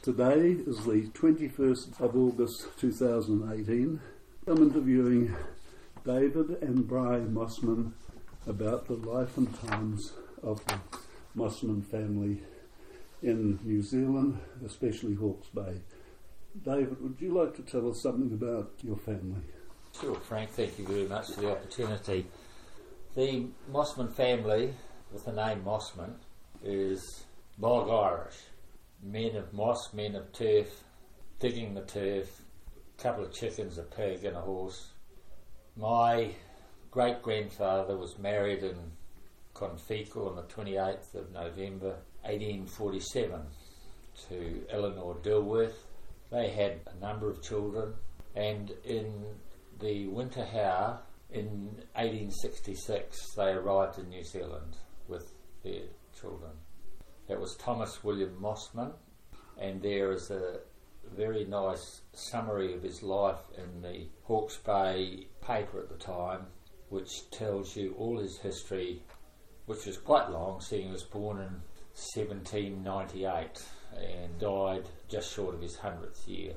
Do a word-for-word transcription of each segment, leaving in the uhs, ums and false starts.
Today is the twenty-first of August two thousand eighteen. I'm interviewing David and Bri Mossman about the life and times of the Mossman family in New Zealand, especially Hawke's Bay. David, would you like to tell us something about your family? Sure, Frank, thank you very much for the opportunity. The Mossman family, with the name Mossman, is bog Irish. Men of moss, men of turf, digging the turf, a couple of chickens, a pig and a horse. My great-grandfather was married in Confico on the twenty-eighth of November eighteen forty-seven to Eleanor Dilworth. They had a number of children, and in the winter hour in eighteen sixty-six they arrived in New Zealand with their children. That was Thomas William Mossman, and there is a very nice summary of his life in the Hawke's Bay paper at the time, which tells you all his history, which was quite long, seeing he was born in seventeen ninety-eight and died just short of his hundredth year.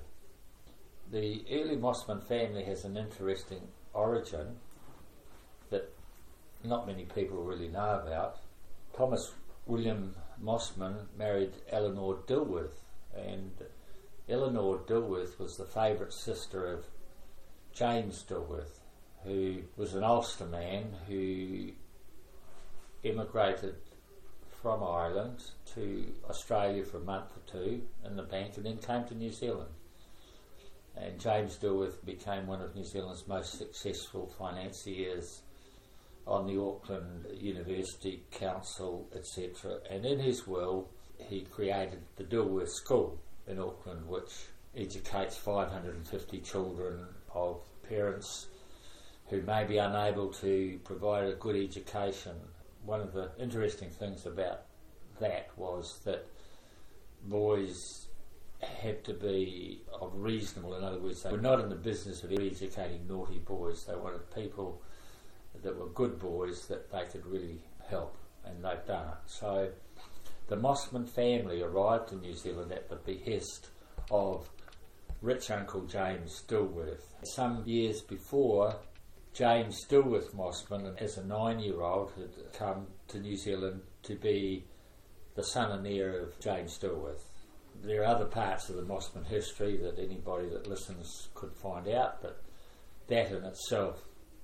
The early Mossman family has an interesting origin that not many people really know about. Thomas William Mossman married Eleanor Dilworth, and Eleanor Dilworth was the favourite sister of James Dilworth, who was an Ulster man who emigrated from Ireland to Australia for a month or two in the bank and then came to New Zealand. And James Dilworth became one of New Zealand's most successful financiers on the Auckland University Council, et cetera. And in his will, he created the Dilworth School in Auckland, which educates five hundred fifty children of parents who may be unable to provide a good education. One of the interesting things about that was that boys had to be of reasonable, in other words, they were not in the business of educating naughty boys. They wanted people that were good boys that they could really help, and they've done it. So the Mossman family arrived in New Zealand at the behest of rich Uncle James Dilworth. Some years before, James Dilworth Mossman, as a nine-year-old, had come to New Zealand to be the son and heir of James Dilworth. There are other parts of the Mossman history that anybody that listens could find out, but that in itself,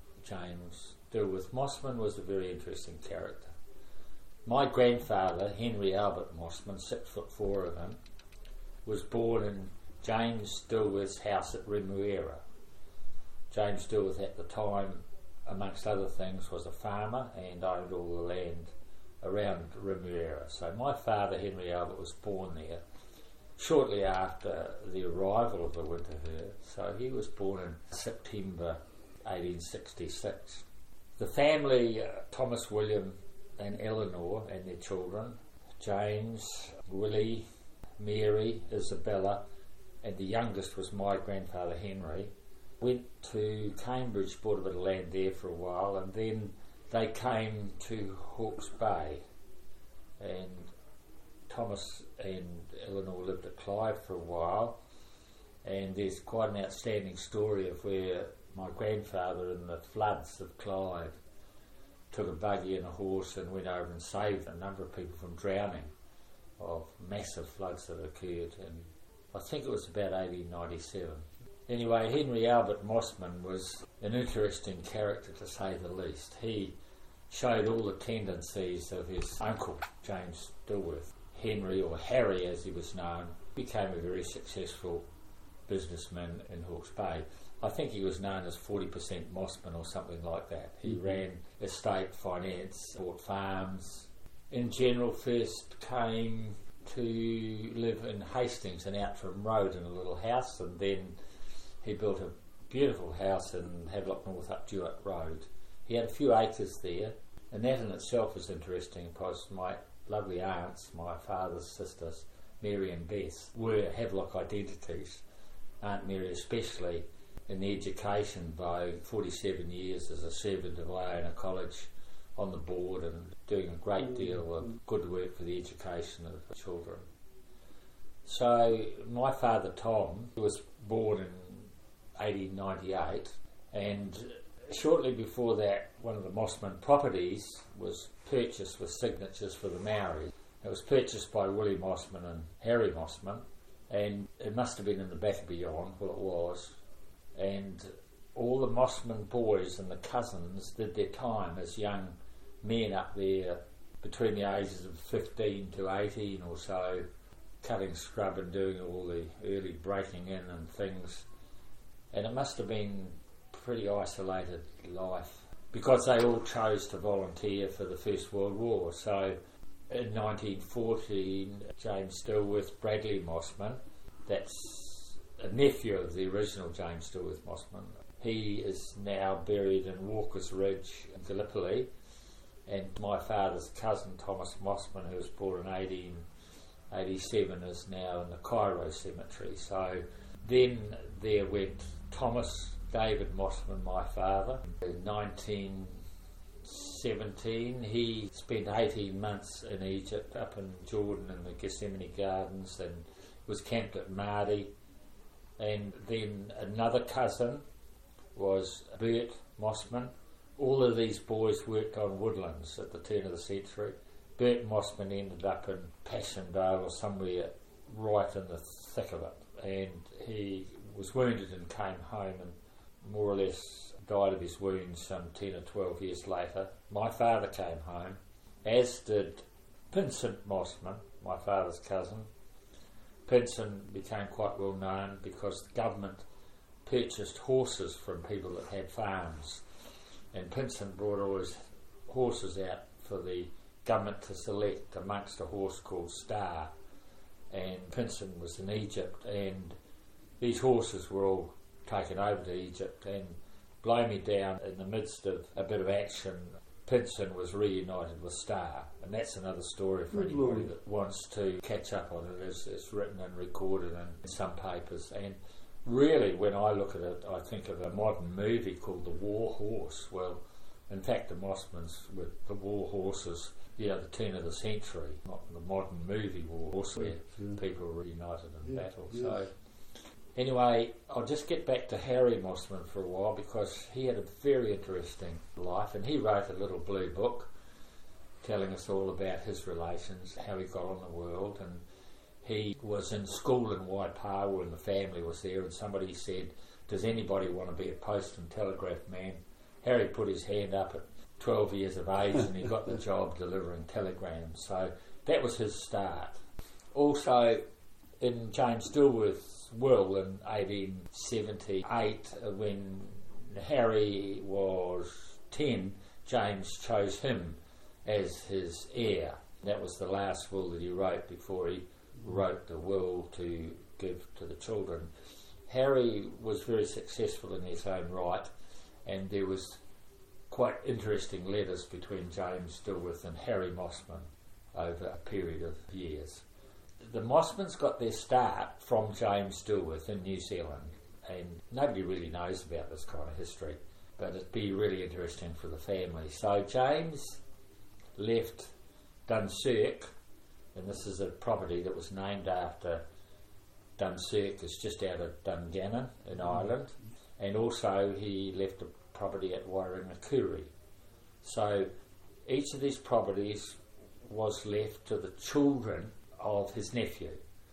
James Dilworth Mossman was a very interesting character. My grandfather, Henry Albert Mossman, six foot four of him, was born in James Dilworth's house at Remuera. James Dilworth at the time, amongst other things, was a farmer and owned all the land around Remuera. So my father, Henry Albert, was born there shortly after the arrival of the winter herd. So he was born in September eighteen sixty-six. The family, uh, Thomas William and Eleanor and their children, James, Willie, Mary, Isabella, and the youngest was my grandfather Henry, went to Cambridge, bought a bit of land there for a while, and then they came to Hawke's Bay. And Thomas and Eleanor lived at Clyde for a while, and there's quite an outstanding story of where my grandfather in the floods of Clyde took a buggy and a horse and went over and saved a number of people from drowning of massive floods that occurred, and I think it was about eighteen ninety-seven. Anyway, Henry Albert Mossman was an interesting character to say the least. He showed all the tendencies of his uncle, James Dilworth. Henry, or Harry as he was known, became a very successful businessman in Hawke's Bay. I think he was known as forty percent Mossman or something like that. He mm-hmm. ran estate finance, bought farms. In general, first came to live in Hastings and Outram Road in a little house, and then he built a beautiful house in Havelock North up Duart Road. He had a few acres there, and that in itself was interesting because my lovely aunts, my father's sisters, Mary and Bess, were Havelock identities. Aunt Mary especially, in the education by forty-seven years as a servant of Iona College on the board and doing a great deal of good work for the education of children. So my father Tom was born in eighteen ninety-eight, and shortly before that, one of the Mossman properties was purchased with signatures for the Maori. It was purchased by Willie Mossman and Harry Mossman, and it must have been in the back of beyond, well it was, and all the Mossman boys and the cousins did their time as young men up there between the ages of fifteen to eighteen or so, cutting scrub and doing all the early breaking in and things. And it must have been pretty isolated life because they all chose to volunteer for the First World War. So in nineteen fourteen, James Dilworth Bradley Mossman, that's a nephew of the original James Dilworth Mossman, he is now buried in Walker's Ridge in Gallipoli, and my father's cousin Thomas Mossman, who was born in eighteen eighty-seven, is now in the Cairo Cemetery. So then there went Thomas David Mossman, my father. In nineteen seventeen, he spent eighteen months in Egypt, up in Jordan in the Gethsemane Gardens, and was camped at Mahdi. And then another cousin was Bert Mossman. All of these boys worked on woodlands at the turn of the century. Bert Mossman ended up in Passchendaele or somewhere right in the thick of it, and he was wounded and came home and more or less died of his wounds some ten or twelve years later. My father came home, as did Vincent Mossman, my father's cousin. Vincent became quite well known because the government purchased horses from people that had farms, and Vincent brought all his horses out for the government to select amongst a horse called Star, and Vincent was in Egypt, and these horses were all taken over to Egypt, and blow me down, in the midst of a bit of action, Vincent was reunited with Star, and that's another story for Good anybody Lord. that wants to catch up on it. It's, it's written and recorded in some papers, and really when I look at it I think of a modern movie called The War Horse. Well, in fact the Mossmans were the war horses, you know, the turn of the century, not the modern movie War Horse where Yeah. people were reunited in Yeah, battle. yes. So anyway, I'll just get back to Harry Mossman for a while because he had a very interesting life, and he wrote a little blue book telling us all about his relations, how he got on the world. And he was in school in Waipawa and the family was there, and somebody said, does anybody want to be a post and telegraph man? Harry put his hand up at twelve years of age and he got the job delivering telegrams. So that was his start. Also, in James Dilworth's will in eighteen seventy-eight, when Harry was ten, James chose him as his heir. That was the last will that he wrote before he wrote the will to give to the children. Harry was very successful in his own right, and there was quite interesting letters between James Dilworth and Harry Mossman over a period of years. The Mossmans got their start from James Dilworth in New Zealand, and nobody really knows about this kind of history, but it'd be really interesting for the family. So James left Dunsirk, and this is a property that was named after Dunsirk, it's just out of Dungannon in Ireland, and also he left a property at Wairingakuri. So each of these properties was left to the children of his nephew.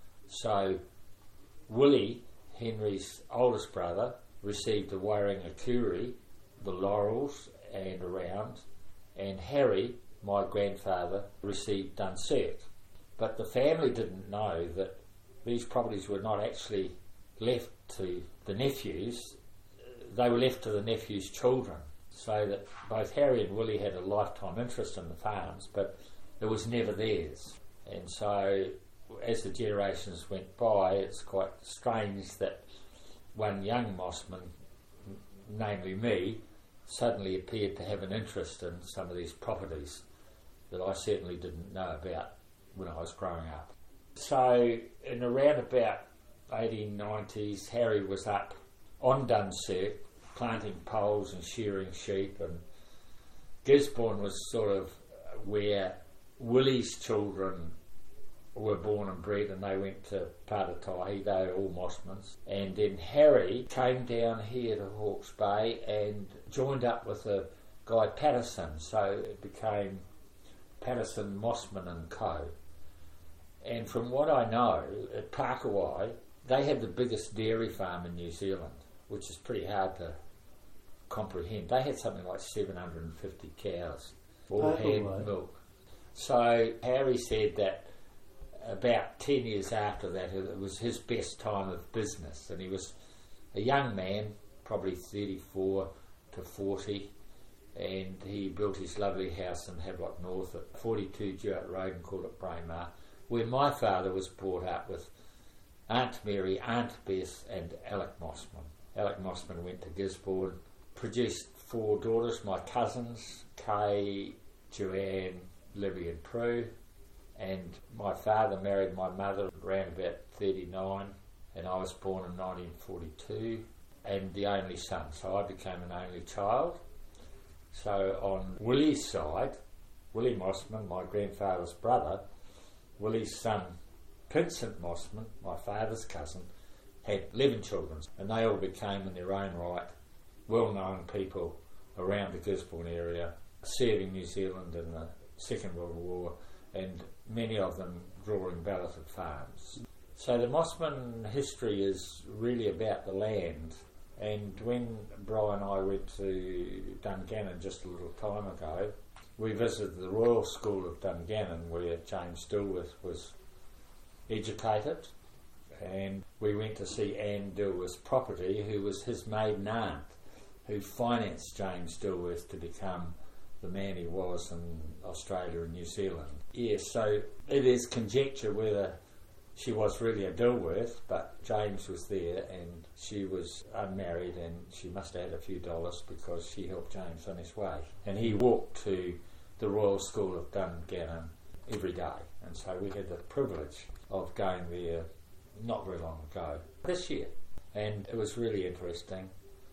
So Willie, Henry's oldest brother, received the Wairingakuri, the Laurels and around, and Harry, my grandfather, received Dunsirk. But the family didn't know that these properties were not actually left to the nephews, they were left to the nephew's children, so that both Harry and Willie had a lifetime interest in the farms, but it was never theirs. And so as the generations went by, it's quite strange that one young Mossman, namely me, suddenly appeared to have an interest in some of these properties that I certainly didn't know about when I was growing up. So in around about eighteen nineties, Harry was up on Dunsirk planting poles and shearing sheep, and Gisborne was sort of where Willie's children were born and bred, and they went to Patatahi. They were all Mossmans. And then Harry came down here to Hawke's Bay and joined up with a guy Patterson, so it became Patterson, Mossman and Co. And from what I know, at Pakowhai, they had the biggest dairy farm in New Zealand, which is pretty hard to comprehend. They had something like seven hundred fifty cows, all had milk. So Harry said that about ten years after that, it was his best time of business, and he was a young man, probably thirty-four to forty, and he built his lovely house in Havelock North at forty-two Jewett Road and called it Braemar, where my father was brought up with Aunt Mary, Aunt Bess and Alec Mossman. Alec Mossman went to Gisborne, produced four daughters, my cousins, Kay, Joanne, Libby and Prue, and my father married my mother around about thirty-nine, and I was born in nineteen forty-two, and the only son, so I became an only child. So on Willie's side, Willie Mossman, my grandfather's brother, Willie's son, Vincent Mossman, my father's cousin, had eleven children, and they all became in their own right well-known people around the Gisborne area, serving New Zealand in the Second World War, and many of them drawing balloted farms. So the Mossman history is really about the land, and when Brian and I went to Dungannon just a little time ago, we visited the Royal School of Dungannon where James Dilworth was educated, and we went to see Anne Dilworth's property, who was his maiden aunt, who financed James Dilworth to become the man he was in Australia and New Zealand. Yes, so it is conjecture whether she was really a Dilworth, but James was there and she was unmarried, and she must have had a few dollars because she helped James on his way. And he walked to the Royal School of Dungannon every day, and so we had the privilege of going there not very long ago, this year. And it was really interesting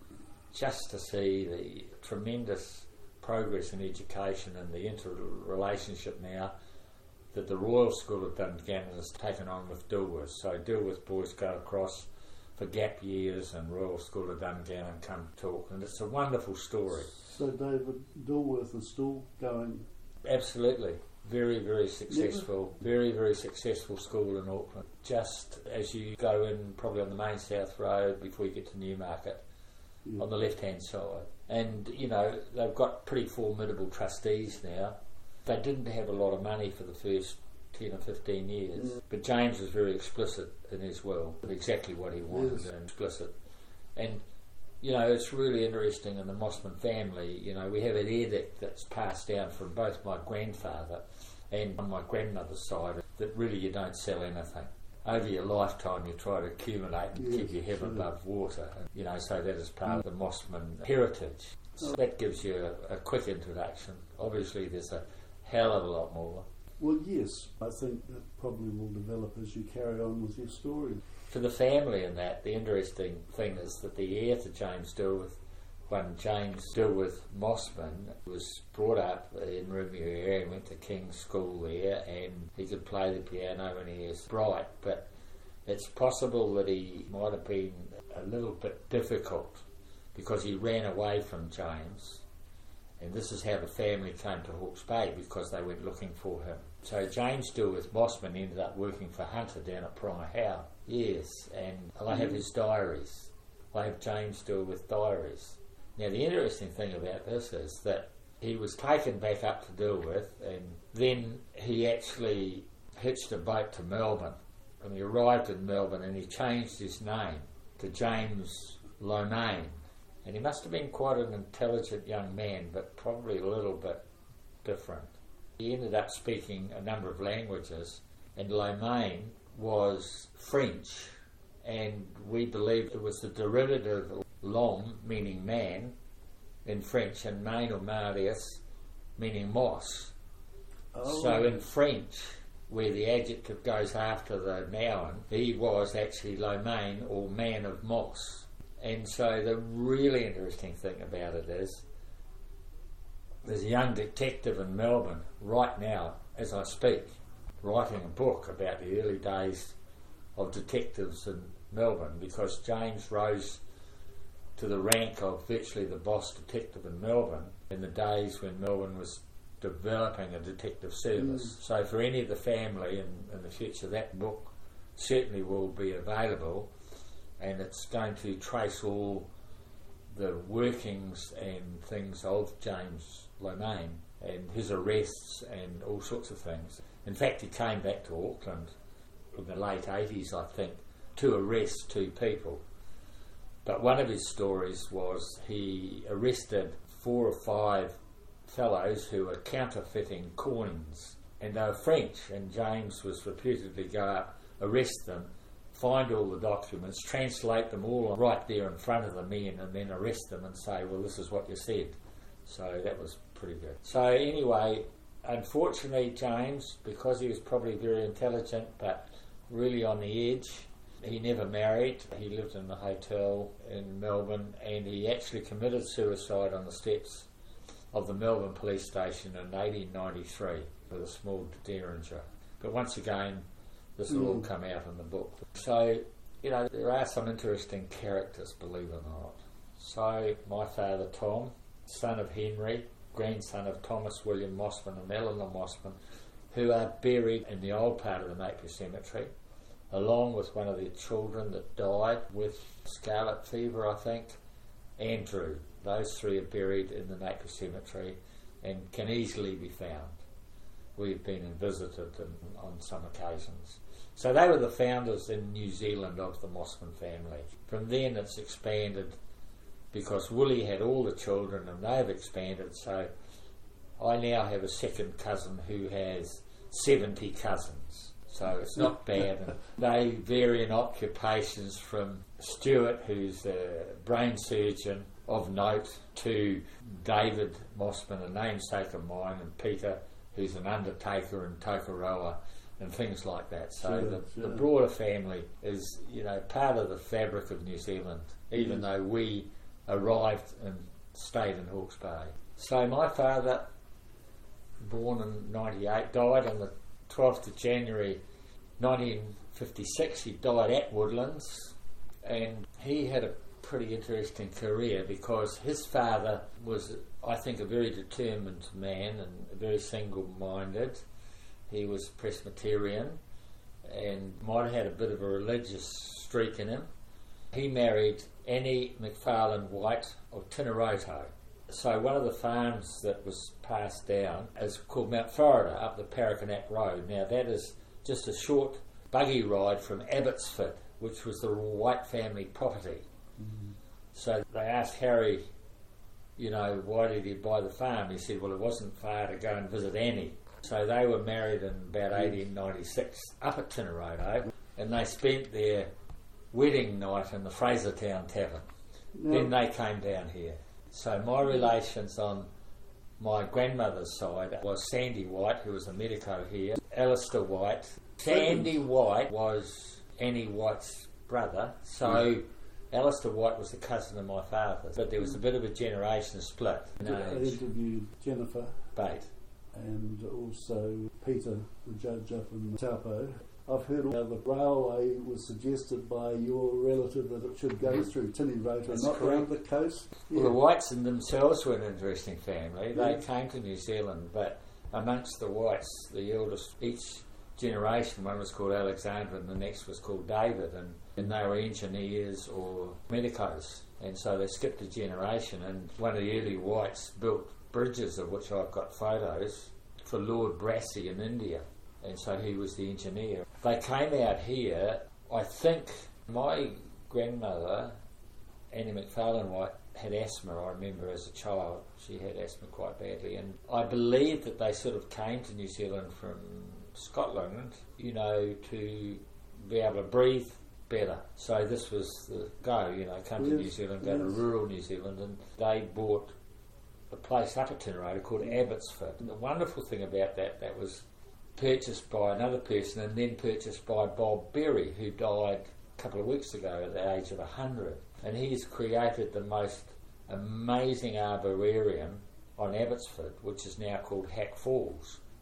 just to see the tremendous progress in education and the interrelationship now that the Royal School of Dungannon has taken on with Dilworth. So Dilworth boys go across for gap years, and Royal School of Dungannon come talk, and it's a wonderful story. So David, Dilworth is still going? Absolutely. Very, very successful, Never? very, very successful school in Auckland. Just as you go in, probably on the main South Road before you get to Newmarket, yeah. on the left-hand side. And, you know, they've got pretty formidable trustees now. They didn't have a lot of money for the first ten or fifteen years, yeah. but James was very explicit in his will, exactly what he wanted, yes. and explicit. And, you know, it's really interesting in the Mossman family. You know, we have an edict that's passed down from both my grandfather and on my grandmother's side that really you don't sell anything. Over your lifetime you try to accumulate and yes, keep your head sure. above water. And, you know, so that is part mm. of the Mossman heritage. So that gives you a, a quick introduction. Obviously there's a hell of a lot more. Well, yes, I think that probably will develop as you carry on with your story. For the family in that, the interesting thing is that the heir to James Dilworth, when James Dilworth Mossman was brought up in Rumia area and went to King's School there, and he could play the piano when he was bright, but it's possible that he might have been a little bit difficult because he ran away from James. And this is how the family came to Hawke's Bay, because they went looking for him. So James Dilworth Mossman ended up working for Hunter down at Pronga Howe. Yes, and I have his diaries. I have James Dilworth diaries. Now the interesting thing about this is that he was taken back up to Dilworth, and then he actually hitched a boat to Melbourne. And he arrived in Melbourne and he changed his name to James Lomain. And he must have been quite an intelligent young man, but probably a little bit different. He ended up speaking a number of languages, and Lomain was French, and we believe it was the derivative of Lom, meaning man, in French, and Main or Marius, meaning moss. Oh. So in French, where the adjective goes after the noun, he was actually Lomain, or man of moss. And so the really interesting thing about it is there's a young detective in Melbourne right now, as I speak, writing a book about the early days of detectives in Melbourne, because James rose to the rank of virtually the boss detective in Melbourne in the days when Melbourne was developing a detective service. Mm. So for any of the family in, in the future, that book certainly will be available, and it's going to trace all the workings and things of James Lomain and his arrests and all sorts of things. In fact, he came back to Auckland in the late eighties, I think, to arrest two people. But one of his stories was he arrested four or five fellows who were counterfeiting coins, and they were French, and James was reputedly go up, arrest them, find all the documents, translate them all right there in front of the men, and then arrest them and say, well, this is what you said. So that was pretty good. So anyway, unfortunately, James, because he was probably very intelligent but really on the edge, he never married. He lived in a hotel in Melbourne, and he actually committed suicide on the steps of the Melbourne police station in eighteen ninety-three with a small derringer. But once again, this will mm. all come out in the book. So, you know, there are some interesting characters, believe it or not. So, my father, Tom, son of Henry, grandson of Thomas William Mossman and Eleanor Mossman, who are buried in the old part of the Napier Cemetery, along with one of their children that died with scarlet fever, I think, Andrew. Those three are buried in the Napier Cemetery and can easily be found. We've been and visited them on some occasions. So they were the founders in New Zealand of the Mossman family. From then it's expanded because Willie had all the children and they've expanded, so I now have a second cousin who has seventy cousins. So it's not bad. And they vary in occupations from Stuart, who's a brain surgeon of note, to David Mossman, a namesake of mine, and Peter, who's an undertaker in Tokoroa, and things like that. So sure, the, sure. the broader family is, you know, part of the fabric of New Zealand, even mm. though we arrived and stayed in Hawke's Bay. So my father, born in ninety-eight, died on the twelfth of January nineteen fifty-six. He died at Woodlands, and he had a pretty interesting career because his father was, I think, a very determined man and very single-minded. He was Presbyterian and might have had a bit of a religious streak in him. He married Annie McFarlane White of Tinoroto. So one of the farms that was passed down is called Mount Florida, up the Paraconac Road. Now that is just a short buggy ride from Abbotsford, which was the White family property. Mm-hmm. So they asked Harry, you know, why did he buy the farm? He said, well, it wasn't far to go and visit Annie. So they were married in about eighteen ninety-six up at Tinoroto, and they spent their wedding night in the Frasertown Tavern. Yep. Then they came down here. So my relations on my grandmother's side was Sandy White, who was a medico here, Alistair White. Sandy White was Annie White's brother, so mm. Alistair White was the cousin of my father's, but there was a bit of a generation split. I interviewed Jennifer Bate and also Peter, the judge up in Taupo. I've heard how the railway was suggested by your relative that it should go through Tinoroto and not around the coast. Yeah. Well, the Whites in themselves were an interesting family. They yeah. came to New Zealand, but amongst the Whites, the eldest, each generation, one was called Alexander and the next was called David, and, and they were engineers or medicos, and so they skipped a generation, and one of the early Whites built bridges, of which I've got photos, for Lord Brassey in India, and so he was the engineer. They came out here. I think my grandmother, Annie McFarlane White, had asthma, I remember, as a child. She had asthma quite badly, and I believe that they sort of came to New Zealand from Scotland, you know, to be able to breathe better. So this was the go, you know, come yes, to New Zealand, go yes. to rural New Zealand, and they bought a place up at Tinoroto called Abbotsford. And the wonderful thing about that, that was purchased by another person and then purchased by Bob Berry, who died a couple of weeks ago at the age of one hundred. And he's created the most amazing arboretum on Abbotsford, which is now called Hack Falls.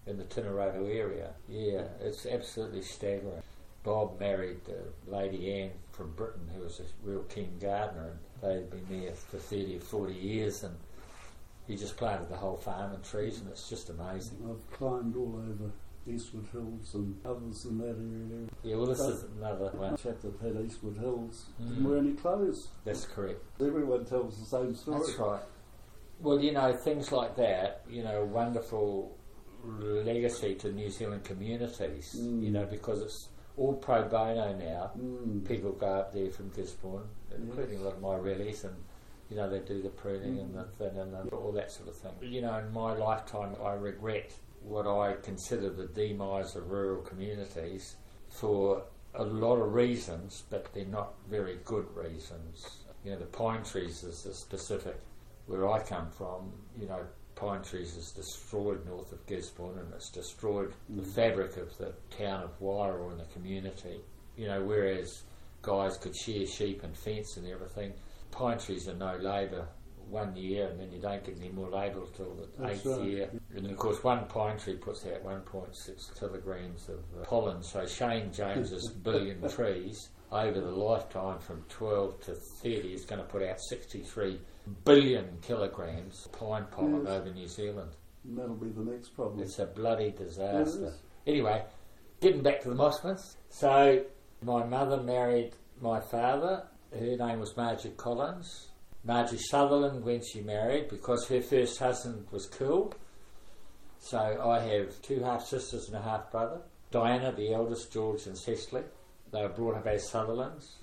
in the Tinneroto area. Yeah, it's absolutely staggering. Bob married uh, Lady Anne from Britain, who was a real keen gardener, and they'd been there for thirty or forty years, and he just planted the whole farm in trees, and it's just amazing. I've climbed all over Eastwood Hills and others in that area. Yeah, well, this but is another one. A chap that had Eastwood Hills Mm. didn't wear any clothes. That's correct. Everyone tells the same story. That's right. Well, you know, things like that, you know, wonderful legacy to New Zealand communities, Mm. you know, because it's all pro bono now. Mm. People go up there from Gisborne, including Yes. a lot of my rallies, and you know, they do the pruning Mm. and the thin and the, all that sort of thing. You know, in my lifetime, I regret what I consider the demise of rural communities for a lot of reasons, but they're not very good reasons. You know, the pine trees is a specific. Where I come from, you know, pine trees is destroyed north of Gisborne, and it's destroyed Mm. the fabric of the town of Wairau and the community. You know, whereas guys could shear sheep and fence and everything, pine trees are no labour one year, and then you don't get any more labour till the That's eighth right. year. And of course, one pine tree puts out one point six kilograms of uh, pollen. So Shane James's billion trees over the lifetime from twelve to thirty is going to put out sixty-three billion kilograms of pine pollen Yes. over New Zealand. And that'll be the next problem. It's a bloody disaster. Yes. Anyway, getting back to the Mossmans. So my mother married my father. Her name was Margie Collins. Margie Sutherland, when she married, because her first husband was killed. So I have two half-sisters and a half-brother. Diana, the eldest, George and Cecily. They were brought up as Sutherlands.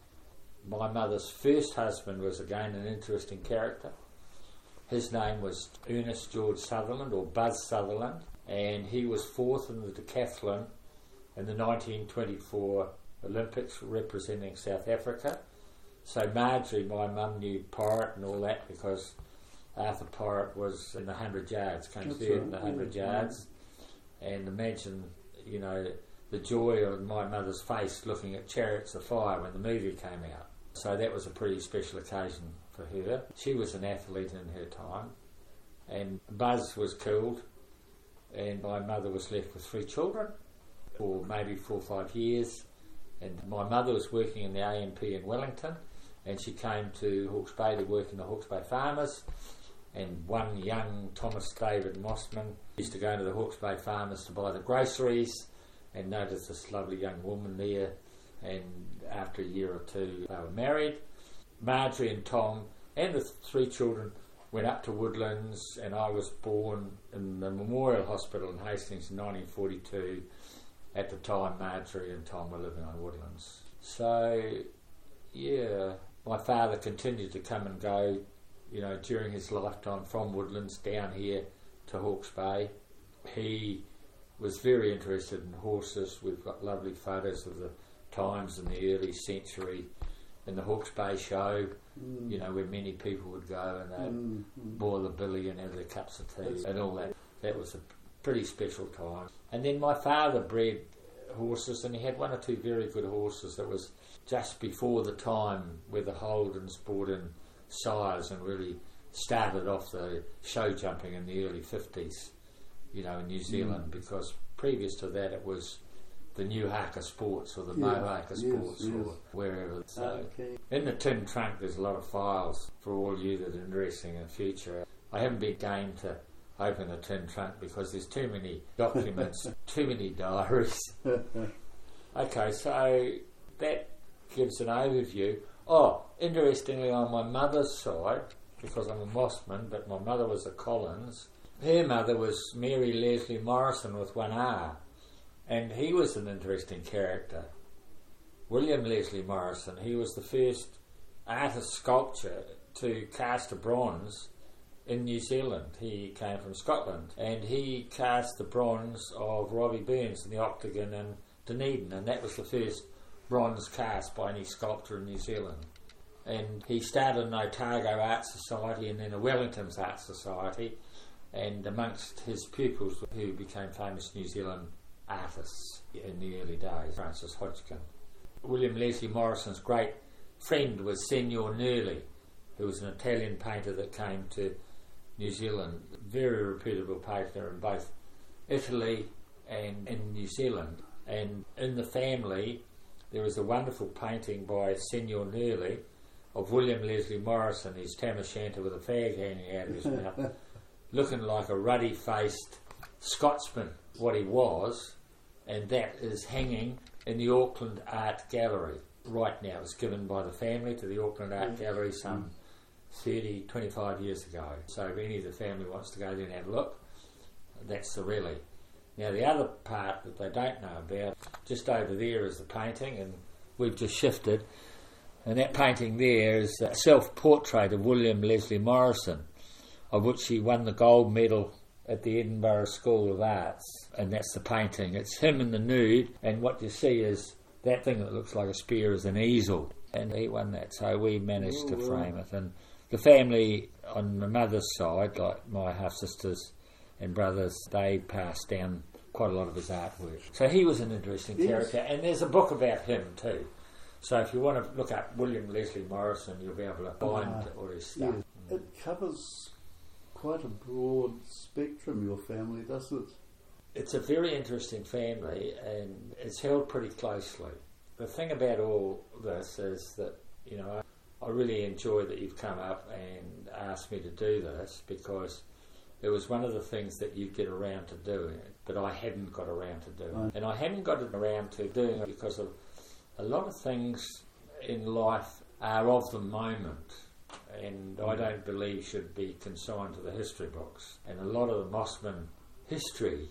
My mother's first husband was again an interesting character. His name was Ernest George Sutherland, or Buzz Sutherland, and he was fourth in the decathlon in the nineteen twenty-four Olympics representing South Africa. So Marjorie, my mum, knew Porritt and all that because Arthur Porritt was in the one hundred yards, came That's third right, in the one hundred yeah, yards. And imagine, you know, the joy on my mother's face looking at Chariots of Fire when the movie came out. So that was a pretty special occasion for her. She was an athlete in her time. And Buzz was killed, and my mother was left with three children for maybe four or five years. And my mother was working in the A M P in Wellington, and she came to Hawke's Bay to work in the Hawke's Bay Farmers. And one young Thomas David Mossman used to go to the Hawke's Bay Farmers to buy the groceries, and noticed this lovely young woman there. And after a year or two, they were married. Marjorie and Tom and the three children went up to Woodlands, and I was born in the Memorial Hospital in Hastings in nineteen forty-two. At the time, Marjorie and Tom were living on Woodlands. So, yeah, my father continued to come and go, you know, during his lifetime from Woodlands down here to Hawke's Bay. He was very interested in horses. We've got lovely photos of the times in the early century in the Hawke's Bay show, Mm. you know, where many people would go and they'd Mm. Mm. boil the billy and have their cups of tea and all that. That was a pretty special time. And then my father bred horses, and he had one or two very good horses. That was just before the time where the Holdens brought in sires and really started off the show jumping in the early fifties, you know, in New Zealand, Mm. because previous to that it was the New Haka Sports or the Yes, Mohaka yes, Sports yes. or wherever. So Okay. in the tin trunk there's a lot of files for all you that are interested in the future. I haven't been game to open the tin trunk because there's too many documents, too many diaries. Okay, so that gives an overview. Oh, interestingly, on my mother's side, because I'm a Mossman, but my mother was a Collins, her mother was Mary Leslie Morrison with one R, and he was an interesting character. William Leslie Morrison, he was the first artist sculptor to cast a bronze in New Zealand. He came from Scotland, and he cast the bronze of Robbie Burns in the Octagon in Dunedin, and that was the first bronze cast by any sculptor in New Zealand. And he started an Otago Art Society and then a Wellington's Art Society, and amongst his pupils who became famous New Zealand artists in the early days, Francis Hodgkin. William Leslie Morrison's great friend was Senor Nerli, who was an Italian painter that came to New Zealand, very reputable painter in both Italy and in New Zealand. And in the family, there was a wonderful painting by Senor Nerley of William Leslie Morrison, his tam o' shanter with a fag hanging out of his mouth, looking like a ruddy-faced Scotsman, what he was, and that is hanging in the Auckland Art Gallery right now. It was given by the family to the Auckland Art Gallery some thirty, twenty-five years ago. So if any of the family wants to go there and have a look, that's the Relly. Now the other part that they don't know about, just over there is the painting, and we've just shifted, and that painting there is a self-portrait of William Leslie Morrison, of which he won the gold medal at the Edinburgh School of Arts, and that's the painting. It's him in the nude, and what you see is that thing that looks like a spear is an easel, and he won that, so we managed Ooh, to wow. frame it. And the family on the mother's side, like my half-sisters and brothers, they passed down quite a lot of his artwork. So he was an interesting Yes. character, and there's a book about him too. So if you want to look up William Leslie Morrison, you'll be able to find Ah, all his stuff. Yeah. It covers quite a broad spectrum, your family, doesn't it? It's a very interesting family, and it's held pretty closely. The thing about all this is that, you know, I really enjoy that you've come up and asked me to do this, because it was one of the things that you get around to doing that I hadn't got around to doing. Right. And I hadn't got around to doing it because of a lot of things in life are of the moment, and I don't believe should be consigned to the history books. And a lot of the Mossman history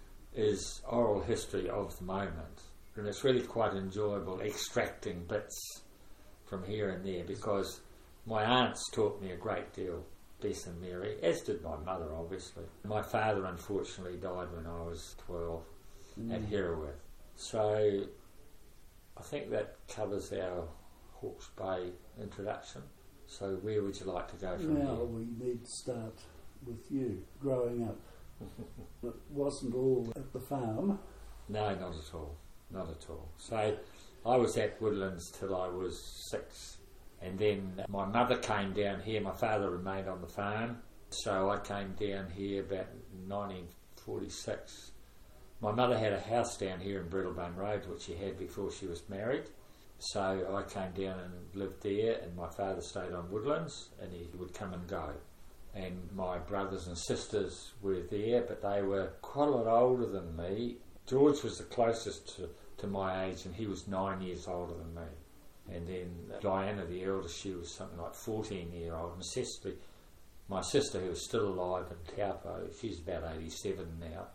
is oral history of the moment, and it's really quite enjoyable extracting bits from here and there, because my aunts taught me a great deal, Bess and Mary, as did my mother, obviously. My father unfortunately died when I was twelve Mm. at Herewith. So I think that covers our Hawke's Bay introduction. So where would you like to go from Now here? we need to start with you, growing up. It wasn't all at the farm. No, not at all. Not at all. So I was at Woodlands till I was six, and then my mother came down here. My father remained on the farm, so I came down here about nineteen forty-six. My mother had a house down here in Brittlebone Road, which she had before she was married. So I came down and lived there, and my father stayed on Woodlands, and he would come and go. And my brothers and sisters were there, but they were quite a lot older than me. George was the closest to, to my age, and he was nine years older than me. And then Diana, the eldest, she was something like fourteen year old. And Cecily, my sister, who was still alive in Taupo, she's about eighty-seven now.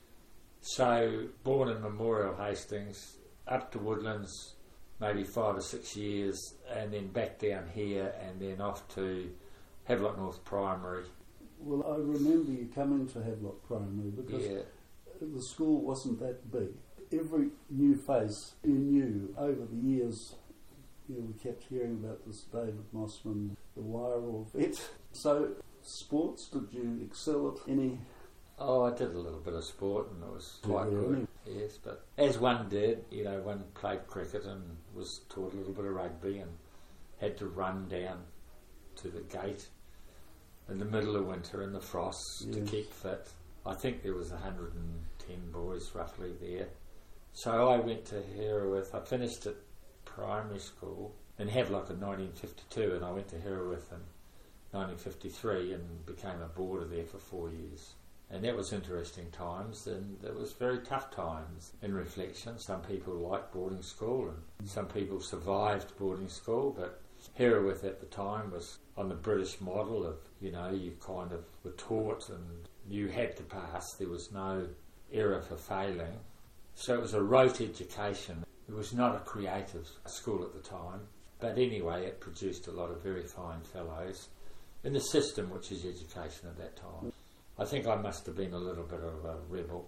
So, born in Memorial Hastings, up to Woodlands, maybe five or six years, and then back down here, and then off to Havelock North Primary. Well, I remember you coming to Havelock Primary because Yeah. the school wasn't that big. Every new face you knew over the years, you know, we kept hearing about this David Mossman, the Wairoa vet. So, sports, did you excel at any? Oh, I did a little bit of sport, and it was quite Yeah, good. really? Yes, but as one did, you know, one played cricket and was taught a little bit of rugby and had to run down to the gate in the middle of winter in the frost to Yes. keep fit. I think there was one hundred ten boys roughly there. So I went to Herewith. I finished at primary school in Havelock in nineteen fifty-two, and I went to Herewith in nineteen fifty-three and became a boarder there for four years. And that was interesting times, and it was very tough times in reflection. Some people liked boarding school, and some people survived boarding school, but Herewith at the time was on the British model of, you know, you kind of were taught and you had to pass. There was no error for failing. So it was a rote education. It was not a creative school at the time. But anyway, it produced a lot of very fine fellows in the system, which is education at that time. I think I must have been a little bit of a rebel.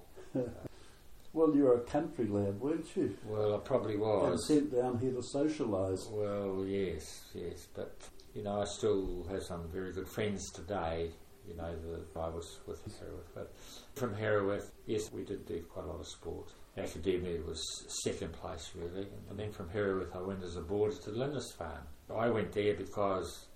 Well, you're a country lad, weren't you? Well, I probably And was. sent down here to socialise. Well, yes, yes. But, you know, I still have some very good friends today, you know, that I was with Herewith. But from Herewith, yes, we did do quite a lot of sport. Academia was second place, really. And then from Herewith, I went as a boarder to Lindisfarne. I went there because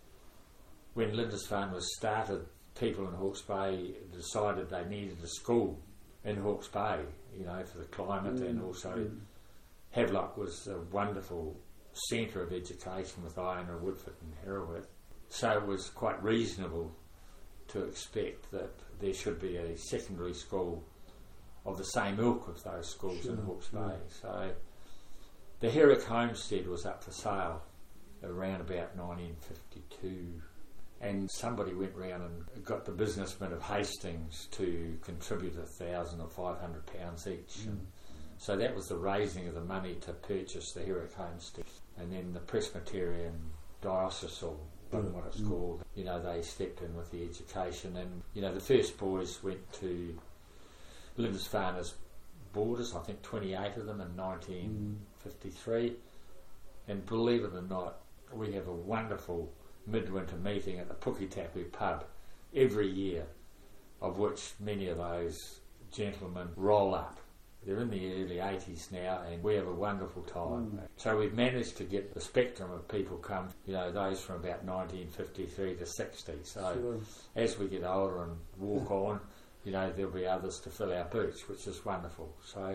when Lindisfarne was started, people in Hawke's Bay decided they needed a school. in Hawke's Bay, you know, for the climate, mm. and also mm. Havelock was a wonderful centre of education with Iona, Woodford and Herewith. So it was quite reasonable to expect that there should be a secondary school of the same ilk of those schools sure. in Hawke's Bay. Yeah. So the Herrick homestead was up for sale around about nineteen fifty-two, and somebody went round and got the businessmen of Hastings to contribute a thousand or five hundred pounds each. Mm. And so that was the raising of the money to purchase the Herrick homestead. And then the Presbyterian Diocese, or mm. what it's mm. called, you know, they stepped in with the education. And, you know, the first boys went to Lindisfarne boarders, I think twenty-eight of them in nineteen fifty-three. Mm. And believe it or not, we have a wonderful midwinter meeting at the Puketapu pub every year, of which many of those gentlemen roll up. They're in the early eighties now, and we have a wonderful time. Mm. So we've managed to get the spectrum of people come, you know, those from about nineteen fifty-three to sixty. So sure. as we get older and walk on, you know, there'll be others to fill our boots, which is wonderful. So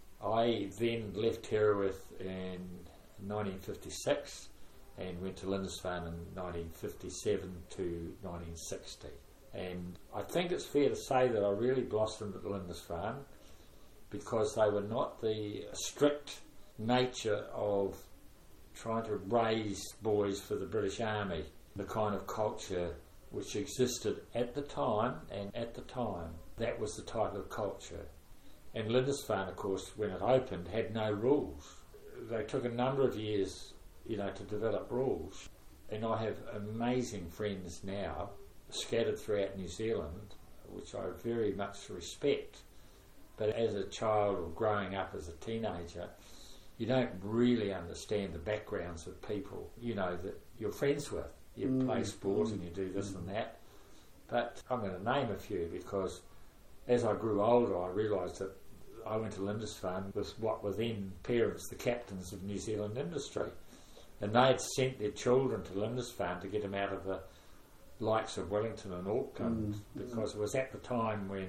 I then left Herewith in nineteen fifty-six and went to Lindisfarne in nineteen fifty-seven to nineteen sixty. And I think it's fair to say that I really blossomed at Lindisfarne, because they were not the strict nature of trying to raise boys for the British Army, the kind of culture which existed at the time, and at the time that was the type of culture. And Lindisfarne, of course, when it opened, had no rules. They took a number of years, you know, to develop rules. And I have amazing friends now scattered throughout New Zealand, which I very much respect. But as a child or growing up as a teenager, you don't really understand the backgrounds of people, you know, that you're friends with. You mm. play sport mm. and you do this mm. and that. But I'm going to name a few, because as I grew older, I realised that I went to Lindisfarne with what were then parents, the captains of New Zealand industry. And they had sent their children to Lindisfarne to get them out of the likes of Wellington and Auckland, mm. because it was at the time when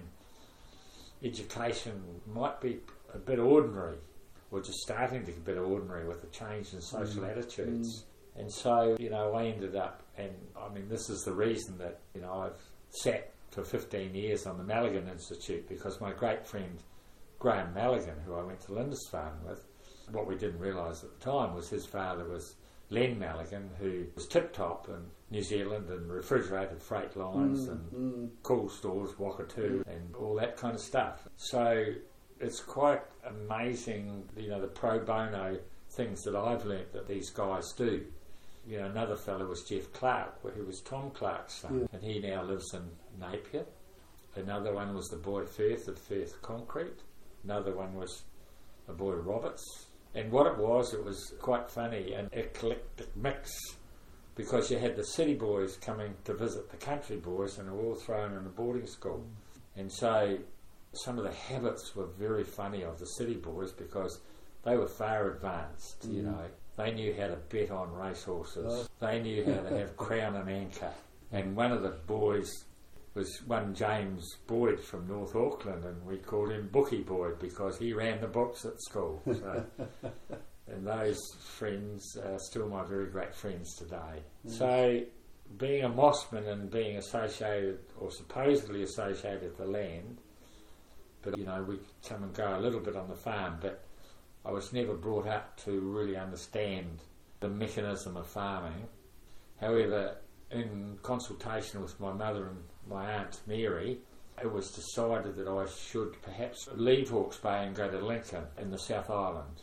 education might be a bit ordinary, or just starting to get a bit ordinary with the change in social mm. attitudes. Mm. And so, you know, I ended up, and I mean, this is the reason that, you know, I've sat for fifteen years on the Mallaghan Institute, because my great friend Graham Mallaghan, who I went to Lindisfarne with, what we didn't realise at the time was his father was Len Mallaghan, who was tip-top in New Zealand and refrigerated freight lines mm, and mm. cool stores, Wakatu, mm. and all that kind of stuff. So it's quite amazing, you know, the pro bono things that I've learnt that these guys do. You know, another fellow was Jeff Clark, who was Tom Clark's son, yeah. and he now lives in Napier. Another one was the boy Firth of Firth Concrete. Another one was a boy Roberts. And what it was, it was quite funny, an eclectic mix, because you had the city boys coming to visit the country boys, and they were all thrown in a boarding school. And so some of the habits were very funny of the city boys, because they were far advanced, mm. you know. They knew how to bet on racehorses. Oh. They knew how to have crown and anchor. And one of the boys was one James Boyd from North Auckland, and we called him Bookie Boyd because he ran the books at school. So, and those friends are still my very great friends today. Mm. So being a Mossman and being associated, or supposedly associated with the land, but you know, we come and go a little bit on the farm, but I was never brought up to really understand the mechanism of farming. However, in consultation with my mother and my aunt Mary, it was decided that I should perhaps leave Hawke's Bay and go to Lincoln in the South Island.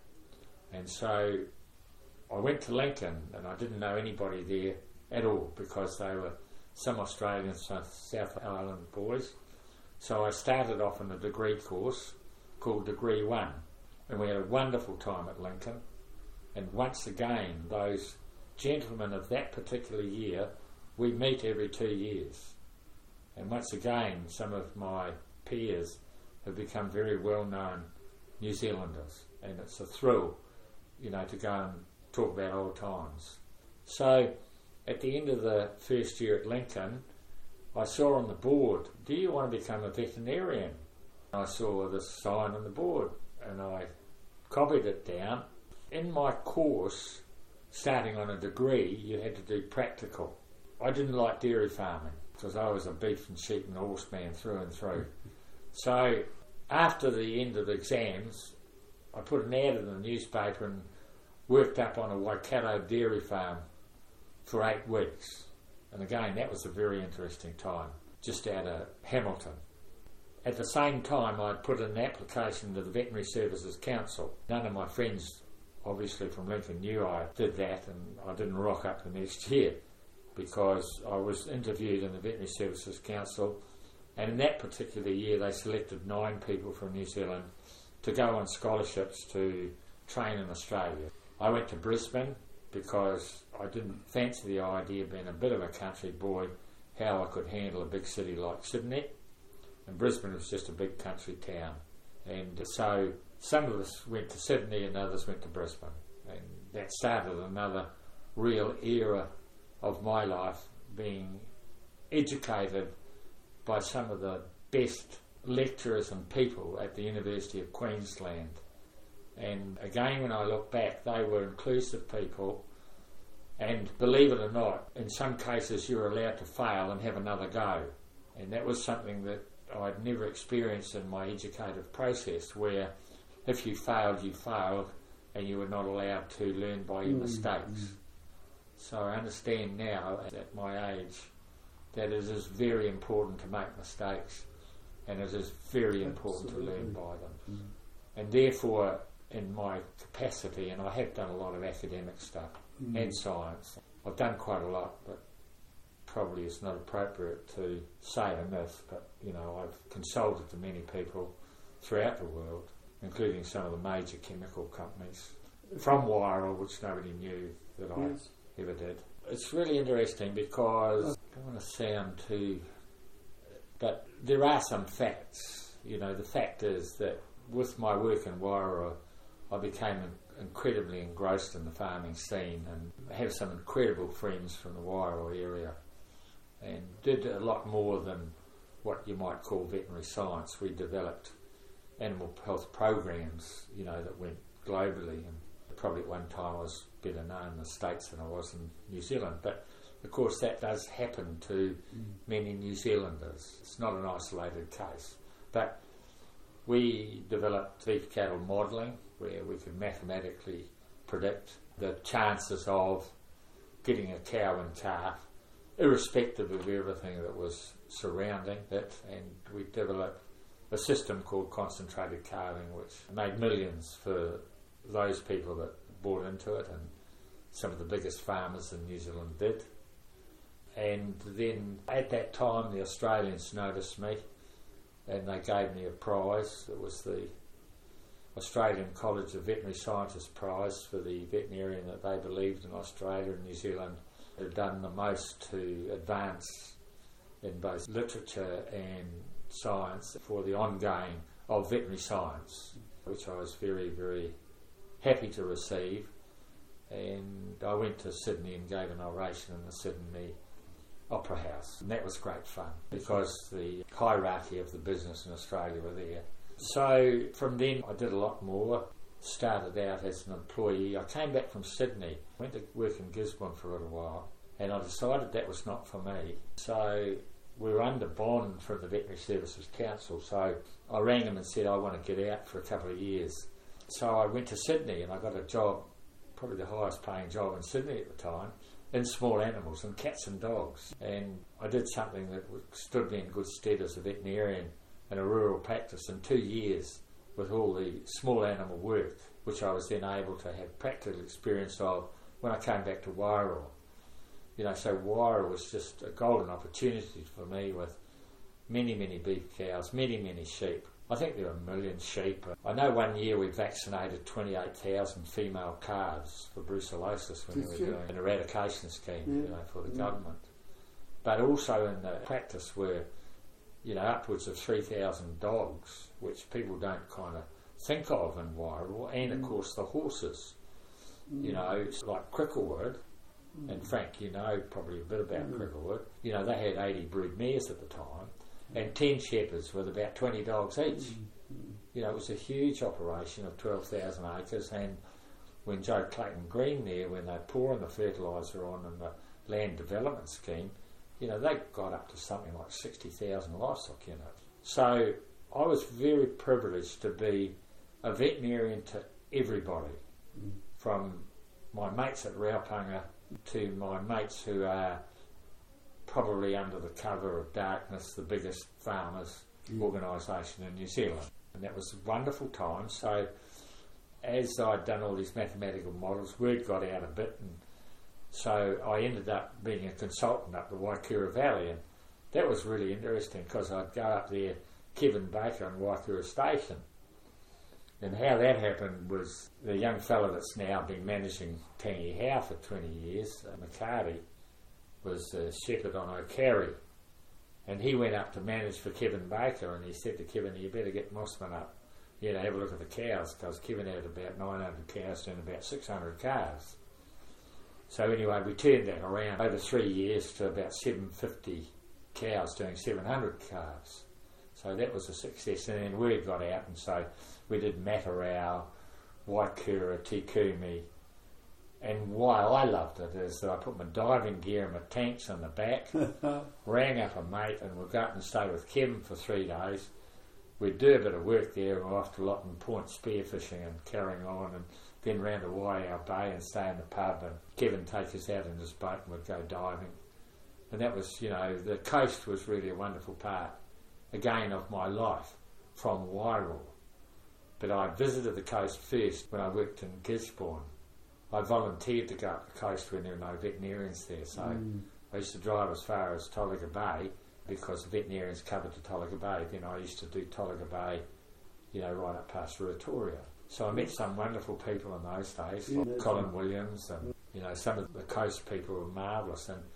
And so I went to Lincoln, and I didn't know anybody there at all, because they were some Australian South Island boys. So I started off in a degree course called Degree One, and we had a wonderful time at Lincoln. And once again, those gentlemen of that particular year, we meet every two years. And once again, some of my peers have become very well-known New Zealanders, and it's a thrill, you know, to go and talk about old times. So at the end of the first year at Lincoln, I saw on the board, do you want to become a veterinarian? I saw this sign on the board and I copied it down. In my course, starting on a degree, you had to do practical. I didn't like dairy farming because I was a beef and sheep and horse man through and through. So after the end of the exams, I put an ad in the newspaper and worked up on a Waikato dairy farm for eight weeks. And again, that was a very interesting time, just out of Hamilton. At the same time, I'd put in an application to the Veterinary Services Council. None of my friends, obviously from Lincoln, knew I did that, and I didn't rock up the next year because I was interviewed in the Veterinary Services Council, and in that particular year they selected nine people from New Zealand to go on scholarships to train in Australia. I went to Brisbane because I didn't fancy the idea of being a bit of a country boy, how I could handle a big city like Sydney. And Brisbane was just a big country town. And so some of us went to Sydney and others went to Brisbane. And that started another real era of my life, being educated by some of the best lecturers and people at the University of Queensland. And again, when I look back, they were inclusive people, and believe it or not, in some cases you were allowed to fail and have another go. And that was something that I'd never experienced in my educative process, where if you failed, you failed, and you were not allowed to learn by your mm. mistakes. So I understand now, at my age, that it is very important to make mistakes, and it is very important Absolutely. to learn by them. Mm. And therefore, in my capacity, and I have done a lot of academic stuff mm. and science, I've done quite a lot, but probably it's not appropriate to say a myth, but you know, I've consulted to many people throughout the world, including some of the major chemical companies, from Wairau, which nobody knew that I yes. ever did. It's really interesting because I don't want to sound too, but there are some facts. You know, the fact is that with my work in Wairau, I became incredibly engrossed in the farming scene and have some incredible friends from the Wairau area, and did a lot more than what you might call veterinary science. We developed animal health programs, you know, that went globally, and probably at one time I was better known in the States than I was in New Zealand. But of course that does happen to mm. many New Zealanders. It's not an isolated case. But we developed beef cattle modelling, where we could mathematically predict the chances of getting a cow and calf, irrespective of everything that was surrounding it. And we developed a system called concentrated calving, which made millions for those people that bought into it, and some of the biggest farmers in New Zealand did. And then at that time the Australians noticed me, and they gave me a prize. It was the Australian College of Veterinary Scientists Prize for the veterinarian that they believed in Australia and New Zealand had done the most to advance in both literature and science for the ongoing of veterinary science, which I was very, very happy to receive. And I went to Sydney and gave an oration in the Sydney Opera House, and that was great fun because the hierarchy of the business in Australia were there. So from then I did a lot more. Started out as an employee. I came back from Sydney, went to work in Gisborne for a little while, and I decided that was not for me. So we were under bond from the Veterinary Services Council, so I rang them and said I want to get out for a couple of years. So I went to Sydney and I got a job, probably the highest paying job in Sydney at the time, in small animals, and cats and dogs. And I did something that stood me in good stead as a veterinarian in a rural practice in two years with all the small animal work, which I was then able to have practical experience of when I came back to Wairau. You know, so Wairau was just a golden opportunity for me, with many, many beef cows, many, many sheep. I think there were a million sheep. I know one year we vaccinated twenty-eight thousand female calves for brucellosis when Did we were you? doing an eradication scheme, yeah. you know, for the yeah. government. But also in the practice were, you know, upwards of three thousand dogs, which people don't kind of think of in Wairau, and of mm. course the horses. Mm. You know, like Cricklewood, mm. and Frank, you know probably a bit about mm. Cricklewood. You know, they had eighty brood mares at the time, and ten shepherds with about twenty dogs each. You know, it was a huge operation of twelve thousand acres, and when Joe Clayton Green there, when they're pouring the fertiliser on and the land development scheme, you know, they got up to something like sixty thousand livestock units. So I was very privileged to be a veterinarian to everybody, mm. from my mates at Raupunga to my mates who are probably under the cover of darkness the biggest farmers mm. organisation in New Zealand. And that was a wonderful time. So as I'd done all these mathematical models, word got out a bit, and so I ended up being a consultant up the Waikura Valley, and that was really interesting because I'd go up there, Kevin Baker on Waikura Station, and how that happened was the young fella that's now been managing Tangi Howe for twenty years, uh, McCarty, was a shepherd on O'Carry, and he went up to manage for Kevin Baker, and he said to Kevin, you better get Mossman up, you know, have a look at the cows, because Kevin had about nine hundred cows and about six hundred calves. So anyway, we turned that around over three years to about seven hundred fifty cows doing seven hundred calves. So that was a success, and then word got out, and so we did Matarao, Waikura, Tikumi, and why I loved it is that I put my diving gear and my tanks in the back, rang up a mate, and we'd go up and stay with Kevin for three days. We'd do a bit of work there, and we're off to Lotton Point spearfishing and carrying on, and then round to Waiau Bay and stay in the pub, and Kevin take us out in his boat and we'd go diving. And that was, you know, the coast was really a wonderful part, again, of my life from Wairau. But I visited the coast first when I worked in Gisborne. I volunteered to go up the coast when there were no veterinarians there, so mm. I used to drive as far as Tolaga Bay because the veterinarians covered the Tolaga Bay. Then I used to do Tolaga Bay, you know, right up past Ruatoria. So I met some wonderful people in those days, yeah, like Colin Williams, and you know, some of the coast people were marvellous. And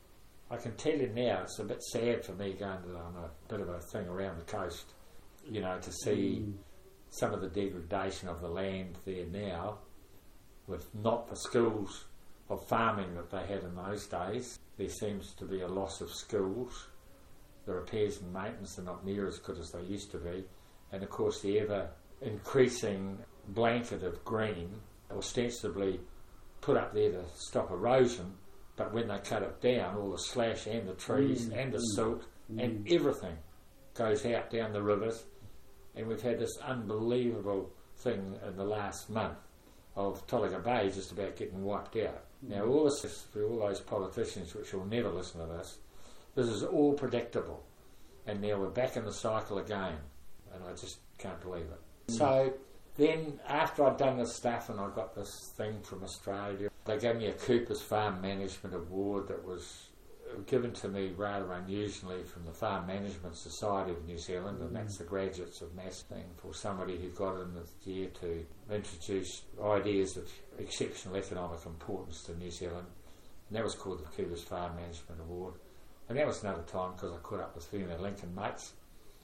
I can tell you now, it's a bit sad for me going to, on a bit of a thing around the coast, you know, to see mm. some of the degradation of the land there now, with not the skills of farming that they had in those days. There seems to be a loss of skills. The repairs and maintenance are not near as good as they used to be. And of course the ever increasing blanket of green, ostensibly put up there to stop erosion, but when they cut it down, all the slash and the trees mm, and the mm, silt mm. and everything goes out down the rivers. And we've had this unbelievable thing in the last month of Tolaga Bay just about getting wiped out. Mm. Now all this is for all those politicians which will never listen to this, this is all predictable. And now we're back in the cycle again. And I just can't believe it. Mm. So then after I'd done this stuff and I got this thing from Australia, they gave me a Cooper's Farm Management Award that was given to me rather unusually from the Farm Management Society of New Zealand, mm. and that's the Graduates of Mass thing for somebody who got in this year to introduce ideas of exceptional economic importance to New Zealand. And that was called the Cooper's Farm Management Award. And that was another time because I caught up with Fiona Lincoln mates.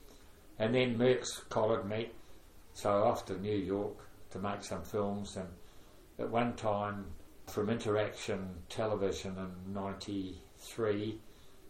And then Merck's collared me, so off to New York to make some films. And at one time, from Interaction Television in ninety-three,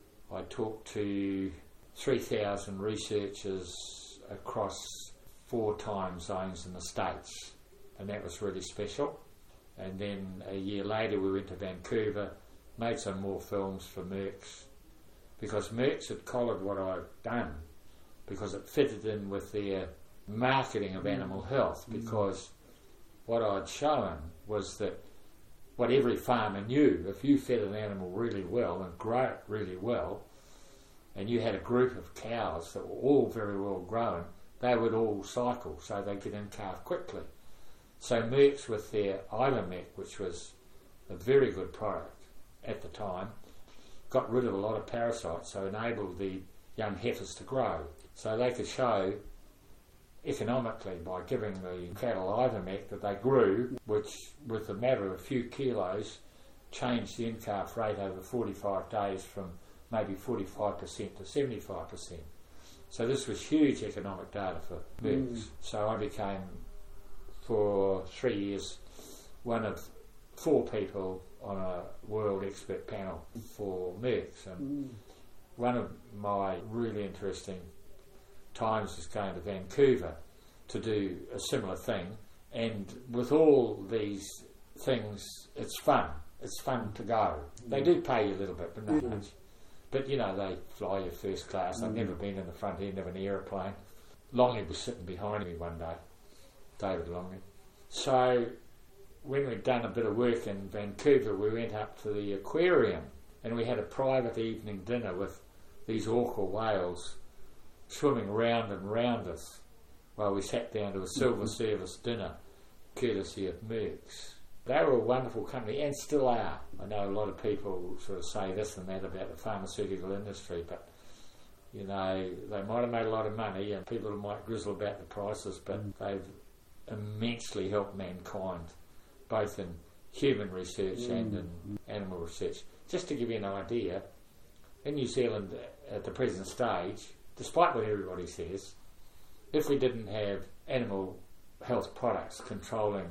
I talked to three thousand researchers across four time zones in the States, and that was really special. And then a year later we went to Vancouver, made some more films for Merck's, because Merck's had collared what I'd done, because it fitted in with their marketing of animal health, because what I'd shown was that what every farmer knew, if you fed an animal really well and grow it really well, and you had a group of cows that were all very well grown, they would all cycle, so they'd get in calf quickly. So Merck's with their Ivermec, which was a very good product at the time, got rid of a lot of parasites, so enabled the young heifers to grow. So they could show economically by giving the cattle Ivermec that they grew, which with a matter of a few kilos changed the in-calf rate over forty-five days from maybe forty-five percent to seventy-five percent. So this was huge economic data for Merck's. Mm. So I became, for three years, one of four people on a world expert panel for Merck's. And mm. one of my really interesting times is going to Vancouver to do a similar thing, and with all these things, it's fun. It's fun to go. They do pay you a little bit, but not much. But, you know, they fly you first class. I've never been in the front end of an aeroplane. Longley was sitting behind me one day, David Longley. So when we'd done a bit of work in Vancouver, we went up to the aquarium and we had a private evening dinner with these orca whales swimming round and round us while we sat down to a silver service dinner courtesy of Merck's. They were a wonderful company, and still are. I know a lot of people sort of say this and that about the pharmaceutical industry, but, you know, they might have made a lot of money and people might grizzle about the prices, but mm. they've immensely helped mankind, both in human research mm. and in animal research. Just to give you an idea, in New Zealand at the present stage, despite what everybody says, if we didn't have animal health products controlling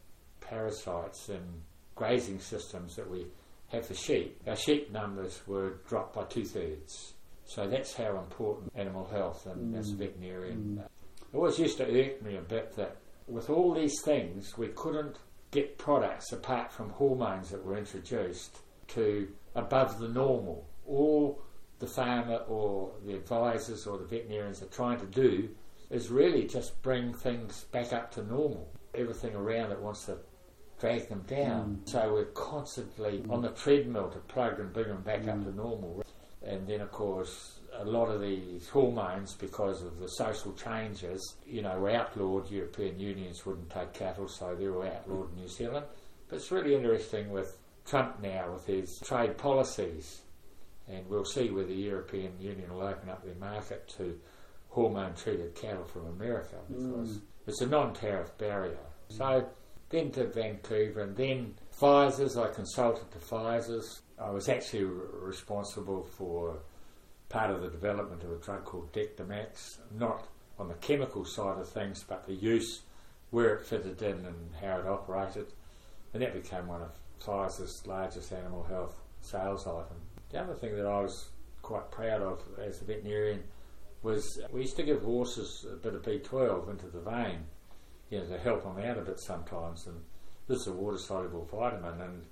parasites and grazing systems that we have for sheep, our sheep numbers were dropped by two-thirds. So that's how important animal health and mm. as a veterinarian. Mm. It always used to irk me a bit that with all these things we couldn't get products apart from hormones that were introduced to above the normal. All the farmer or the advisors or the veterinarians are trying to do is really just bring things back up to normal. Everything around it wants to drag them down. Mm. So we're constantly mm. on the treadmill to plug and bring them back mm. up to normal. And then, of course, a lot of these hormones, because of the social changes, you know, were outlawed. European unions wouldn't take cattle, so they were outlawed in New Zealand. But it's really interesting with Trump now, with his trade policies. And we'll see whether the European Union will open up their market to hormone-treated cattle from America, because mm. it's a non-tariff barrier. Mm. So then to Vancouver, and then Pfizer's. I consulted to Pfizer's. I was actually r- responsible for part of the development of a drug called Dectomax, not on the chemical side of things, but the use, where it fitted in and how it operated. And that became one of Pfizer's largest animal health sales items. The other thing that I was quite proud of as a veterinarian was we used to give horses a bit of B twelve into the vein, you know, to help them out a bit sometimes. And this is a water-soluble vitamin. And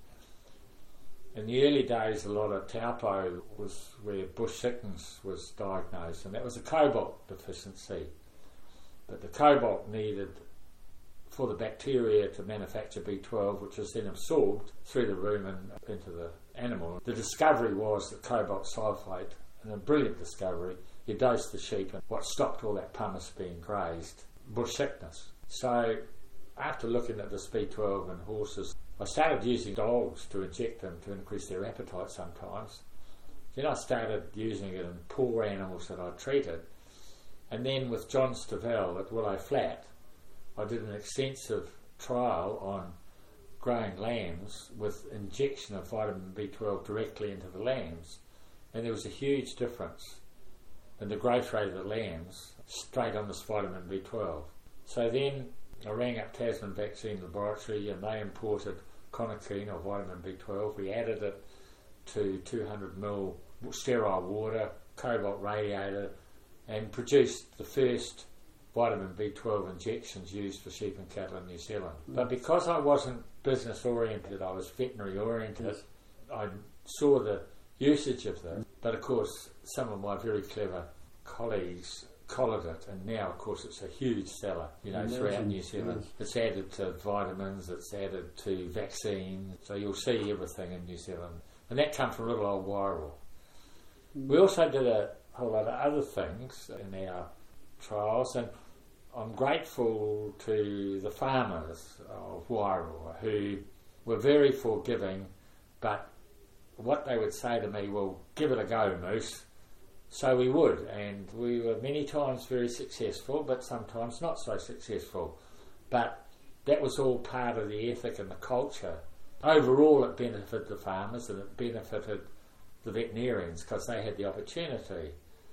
in the early days, a lot of taupo was where bush sickness was diagnosed, and that was a cobalt deficiency. But the cobalt needed for the bacteria to manufacture B twelve, which was then absorbed through the rumen into the animal. The discovery was that cobalt sulfate, and a brilliant discovery, you dose the sheep, and what stopped all that pumice being grazed? Bush sickness. So after looking at this B twelve in horses, I started using dogs to inject them to increase their appetite sometimes. Then I started using it in poor animals that I treated. And then with John Stivell at Willow Flat, I did an extensive trial on growing lambs with injection of vitamin B twelve directly into the lambs. And there was a huge difference in the growth rate of the lambs straight on this vitamin B twelve. So then I rang up Tasman Vaccine Laboratory, and they imported conakine or vitamin B twelve. We added it to two hundred milliliters sterile water, cobalt radiator, and produced the first vitamin B twelve injections used for sheep and cattle in New Zealand. Mm. But because I wasn't business oriented, I was veterinary oriented, yes. I saw the usage of this. But of course, some of my very clever colleagues collared it, and now of course it's a huge seller, you know, Imagine. throughout New Zealand. Yes. It's added to vitamins, it's added to vaccines, so you'll see everything in New Zealand. And that comes from little old Wairua. Mm. We also did a whole lot of other things in our trials, and I'm grateful to the farmers of Wairua who were very forgiving, but what they would say to me, well, give it a go, Moose. So we would, and we were many times very successful, but sometimes not so successful. But that was all part of the ethic and the culture. Overall, it benefited the farmers and it benefited the veterinarians because they had the opportunity.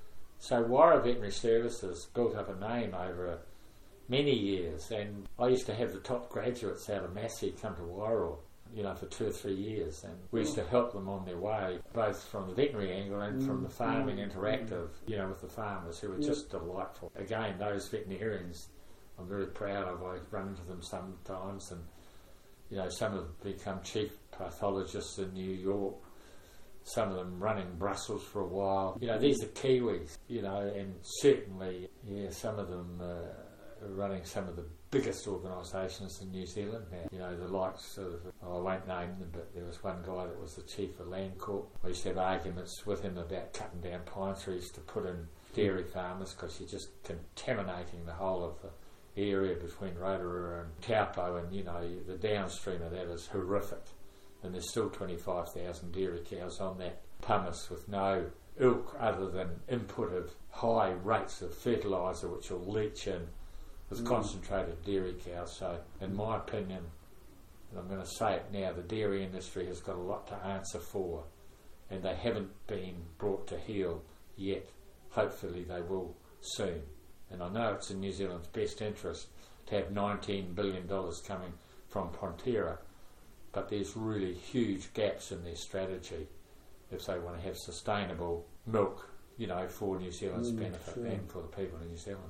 So Wairua Veterinary Services built up a name over many years, and I used to have the top graduates out of Massey come to Wairua you know, for two or three years, and we used to help them on their way, both from the veterinary angle and mm. from the farming mm. interactive, you know, with the farmers, who were yep. just delightful. Again, those veterinarians, I'm very proud of. I run into them sometimes, and you know, some have become chief pathologists in New York, some of them running Brussels for a while. You know, these are Kiwis, you know, and certainly, yeah, some of them uh, are running some of the biggest organisations in New Zealand now. You know, the likes of, oh, I won't name them, but there was one guy that was the chief of Landcorp. We used to have arguments with him about cutting down pine trees to put in dairy farmers, because you're just contaminating the whole of the area between Rotorua and Taupo, and you know, the downstream of that is horrific. And there's still twenty-five thousand dairy cows on that pumice with no ilk other than input of high rates of fertiliser which will leach in with mm. concentrated dairy cows. So in my opinion, and I'm going to say it now, the dairy industry has got a lot to answer for, and they haven't been brought to heel yet. Hopefully they will soon. And I know it's in New Zealand's best interest to have nineteen billion dollars coming from Fonterra, but there's really huge gaps in their strategy if they want to have sustainable milk, you know, for New Zealand's mm, benefit sure. and for the people in New Zealand.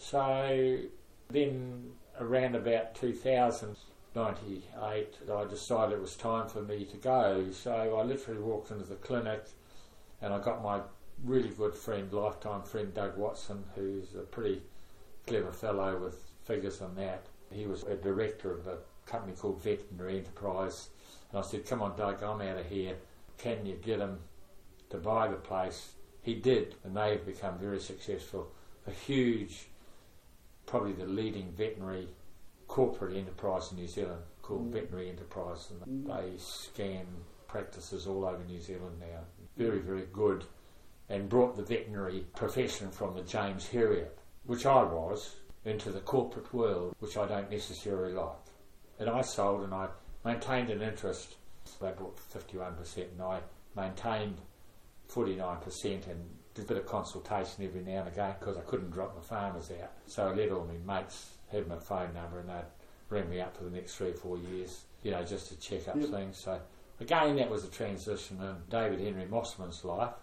So then around about two thousand ninety-eight, I decided it was time for me to go. So I literally walked into the clinic and I got my really good friend, lifetime friend, Doug Watson, who's a pretty clever fellow with figures on that. He was a director of a company called Veterinary Enterprise, and I said, come on Doug, I'm out of here, can you get him to buy the place? He did, and they've become very successful. A huge, probably the leading veterinary corporate enterprise in New Zealand called mm. Veterinary Enterprise, and mm. they scan practices all over New Zealand now. Very, very good, and brought the veterinary profession from the James Herriot, which I was, into the corporate world, which I don't necessarily like. And I sold and I maintained an interest. They bought fifty-one percent and I maintained forty-nine percent and did a bit of consultation every now and again because I couldn't drop my farmers out. So I let all my mates have my phone number and they'd ring me up for the next three or four years, you know, just to check up yep. things. So again, that was a transition in David Henry Mossman's life.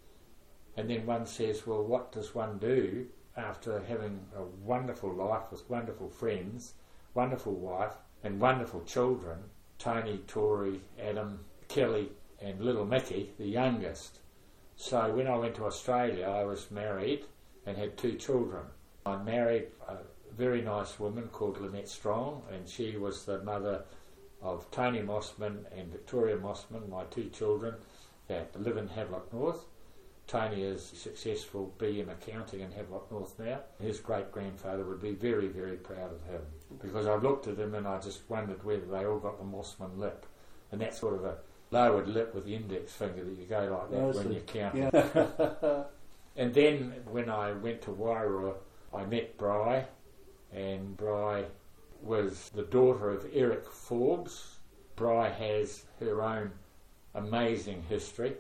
And then one says, well, what does one do after having a wonderful life with wonderful friends, wonderful wife, and wonderful children, Tony, Tori, Adam, Kelly, and little Mickey, the youngest. So when I went to Australia, I was married and had two children. I married a very nice woman called Lynette Strong, and she was the mother of Tony Mossman and Victoria Mossman, my two children that live in Havelock North. Tony is successful B M accounting in Havelock North now. His great-grandfather would be very, very proud of him, because I looked at him and I just wondered whether they all got the Mossman lip, and that's sort of a lowered lip with the index finger that you go like that oh, when you're counting. Yeah. And then when I went to Wairua, I met Bri, and Bri was the daughter of Eric Forbes. Bri has her own amazing history.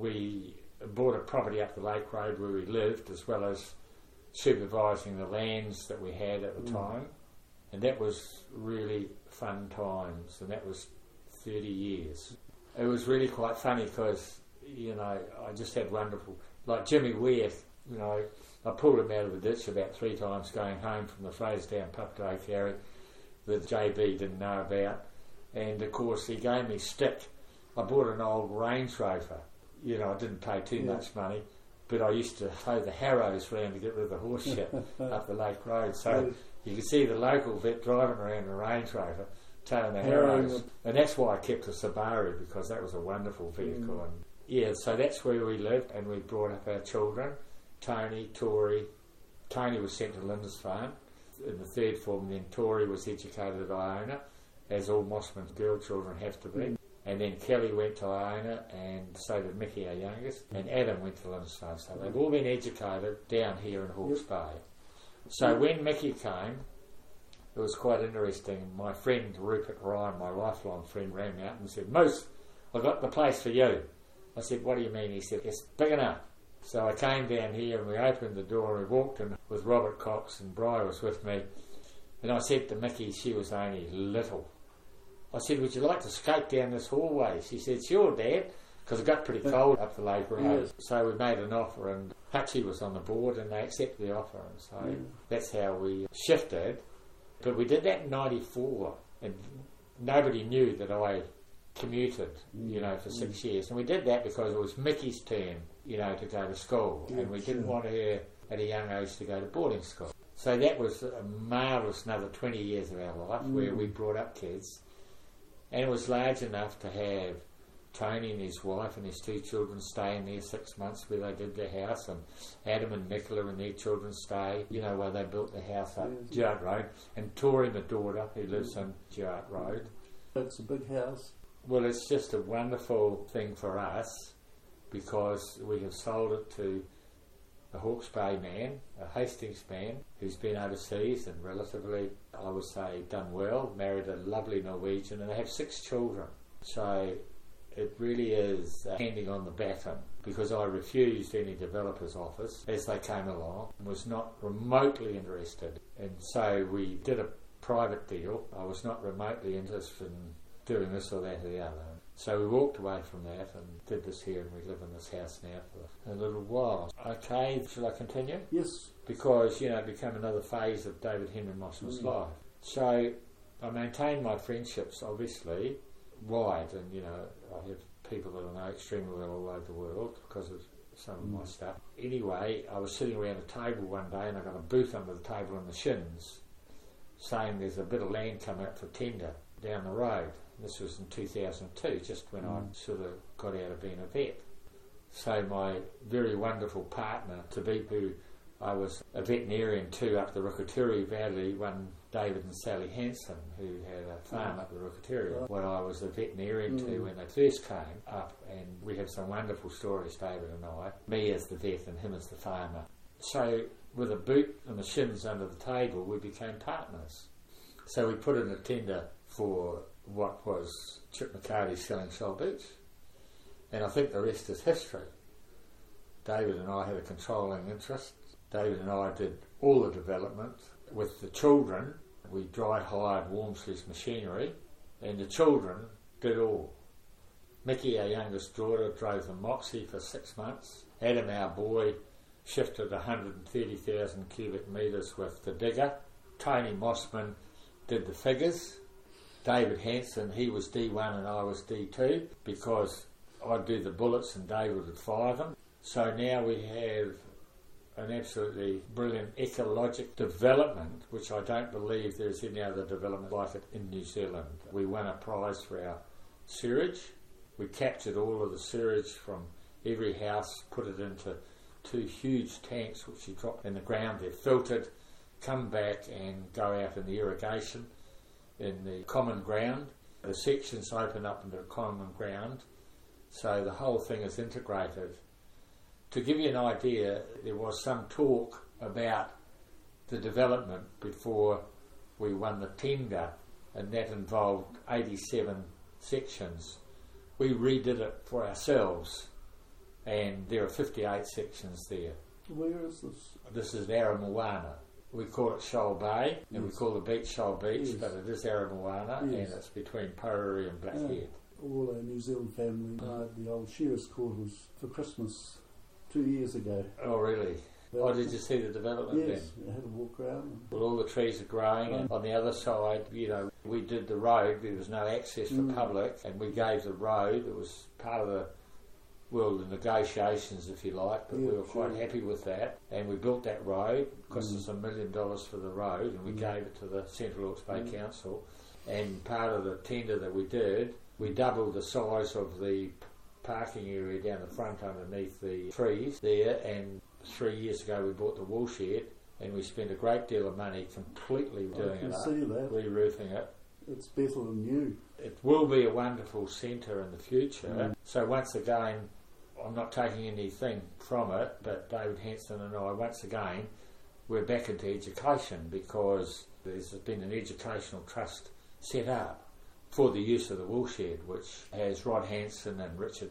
We bought a property up the Lake Road where we lived, as well as supervising the lands that we had at the mm. time, and that was really fun times, and that was thirty years. It was really quite funny because, you know, I just had wonderful, like Jimmy Ware, you know, I pulled him out of the ditch about three times going home from the Fraserdown Papatoe Carry that J B didn't know about, and of course he gave me stick. I bought an old Range Rover. You know, I didn't pay too yeah. much money, but I used to tow the harrows round to get rid of the horse shit up the Lake Road. So you could see the local vet driving around a Range Rover, towing the harrows. And that's why I kept a Subaru, because that was a wonderful vehicle. Mm. And yeah, so that's where we lived, and we brought up our children. Tony, Tori. Tony was sent to Lindisfarne in the third form, and then Tori was educated at Iona, as all Mossman's girl children have to be. Mm. And then Kelly went to Iona, and so did Mickey, our youngest, and Adam went to Lindisfarne. So they've all been educated down here in Hawke's yep. Bay. So when Mickey came, it was quite interesting. My friend Rupert Ryan, my lifelong friend, ran me up and said, Moose, I got the place for you. I said, what do you mean? He said, it's big enough. So I came down here and we opened the door and we walked in with Robert Cox, and Bri was with me. And I said to Mickey, she was only little. I said, would you like to skate down this hallway? She said, sure, Dad, because it got pretty cold up the Labour Road. Yes. So we made an offer, and Hutchie was on the board, and they accepted the offer. And so yeah. that's how we shifted. But we did that in ninety-four, and nobody knew that I commuted, you know, for six mm. years. And we did that because it was Mickey's turn, you know, to go to school, yeah, and we didn't sure. want her at a young age to go to boarding school. So that was a marvellous another twenty years of our life mm. where we brought up kids. And it was large enough to have Tony and his wife and his two children staying there six months where they did their house, and Adam and Nicola and their children stay, you know, while they built the house up yes. Duart Road, and Tori, my daughter, who lives on Duart Road. It's a big house. Well, it's just a wonderful thing for us because we have sold it to a Hawke's Bay man, a Hastings man, who's been overseas and relatively, I would say, done well, married a lovely Norwegian, and they have six children. So it really is uh, handing on the baton, because I refused any developer's offers as they came along and was not remotely interested. And so we did a private deal. I was not remotely interested in doing this or that or the other. So we walked away from that and did this here, and we live in this house now for a little while. Okay, shall I continue? Yes. Because, you know, it became another phase of David Henry Mossman's mm. life. So I maintained my friendships, obviously, wide, and, you know, I have people that I know extremely well all over the world because of some of mm. my stuff. Anyway, I was sitting around a table one day, and I got a boot under the table in the shins saying there's a bit of land come out for tender down the road. This was in two thousand two, just when mm. I sort of got out of being a vet. So my very wonderful partner, Tabipu, I was a veterinarian too up the Rukaturi Valley, one David and Sally Hanson, who had a farm mm. up the Rukaturi, right. where I was a veterinarian mm. too when they first came up, and we have some wonderful stories, David and I, me as the vet and him as the farmer. So with a boot and the shins under the table, we became partners. So we put in a tender for what was Chip McCarty selling Shoal Beach, and I think the rest is history. David and I had a controlling interest. David and I did all the development. With the children, we dry hired Walmsley's machinery, and the children did all. Mickey, our youngest daughter, drove the Moxie for six months. Adam, our boy, shifted one hundred thirty thousand cubic metres with the digger. Tony Mossman did the figures. David Hanson, he was D one and I was D two, because I'd do the bullets and David would fire them. So now we have an absolutely brilliant ecologic development, which I don't believe there's any other development like it in New Zealand. We won a prize for our sewage. We captured all of the sewage from every house, put it into two huge tanks which you drop in the ground. They're filtered, come back and go out in the irrigation in the common ground. The sections open up into the common ground, so the whole thing is integrated. To give you an idea, there was some talk about the development before we won the tender, and that involved eighty-seven sections. We redid it for ourselves, and there are fifty-eight sections there. Where is this? This is Aramoana. We call it Shoal Bay, and yes. we call the beach Shoal Beach, yes. but it is Aramoana, yes. and it's between Porori and Blackhead. Yeah. All our New Zealand family died at the old sheriff's quarters for Christmas two years ago. Oh, really? Oh, did you see the development yes, then? Yes, I had to walk around. Well, all the trees are growing, right. and on the other side, you know, we did the road. There was no access for mm. public, and we gave the road. It was part of the, well, the negotiations, if you like, but yeah, we were quite sure. happy with that. And we built that road. It cost mm. us a million dollars for the road, and we mm. gave it to the Central Hawke's Bay mm. Council. And part of the tender that we did, we doubled the size of the parking area down the front underneath the trees there, and three years ago we bought the woolshed, and we spent a great deal of money completely doing I can it see up, that. re-roofing it. It's better than new. It will be a wonderful centre in the future. Mm. So once again, I'm not taking anything from it, but David Hanson and I, once again, we're back into education, because there's been an educational trust set up for the use of the woolshed, which has Rod Hanson and Richard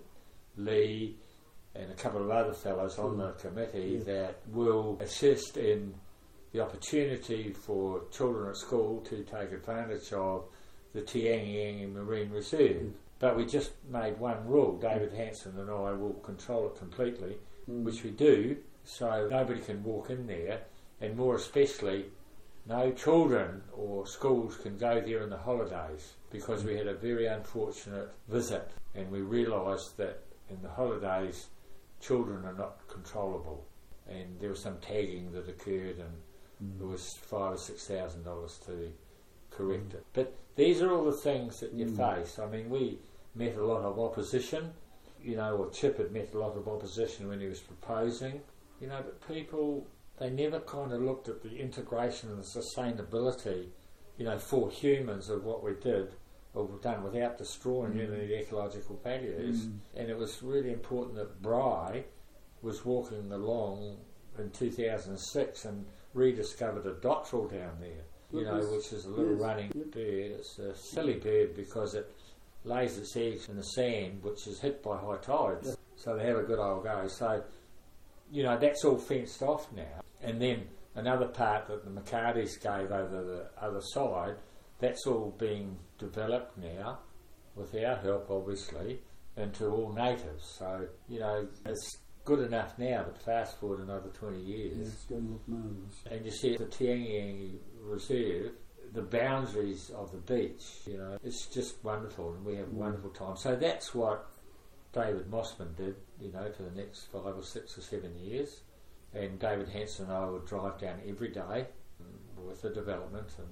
Lee and a couple of other fellows on the committee yeah. that will assist in the opportunity for children at school to take advantage of the Te Ange Ange Marine Reserve. Mm. But we just made one rule, David Hanson and I will control it completely, mm. which we do, so nobody can walk in there, and more especially no children or schools can go there in the holidays, because we had a very unfortunate visit and we realised that in the holidays children are not controllable, and there was some tagging that occurred, and mm. it was five or six thousand dollars to correct mm. it. But these are all the things that you mm. face. I mean, we met a lot of opposition, you know, or Chip had met a lot of opposition when he was proposing, you know, but people, they never kind of looked at the integration and the sustainability, you know, for humans of what we did, or we've done without destroying mm. any ecological values. Mm. And it was really important that Bry was walking along in two thousand six and rediscovered a dotterel down there, you know, which is a little yes. running yep. bird. It's a silly bird because it lays its eggs in the sand, which is hit by high tides, yep. so they have a good old go. So, you know, that's all fenced off now. And then another part that the McCartys gave over the other side, that's all being developed now, with our help obviously, into all natives. So, you know, it's good enough now, but fast forward another twenty years. Yeah, it's going to look marvellous. And you see the Te Ange Ange Reserve, the boundaries of the beach, you know, it's just wonderful, and we have a wonderful time. So that's what David Mossman did, you know, for the next five or six or seven years. And David Hanson and I would drive down every day with the development and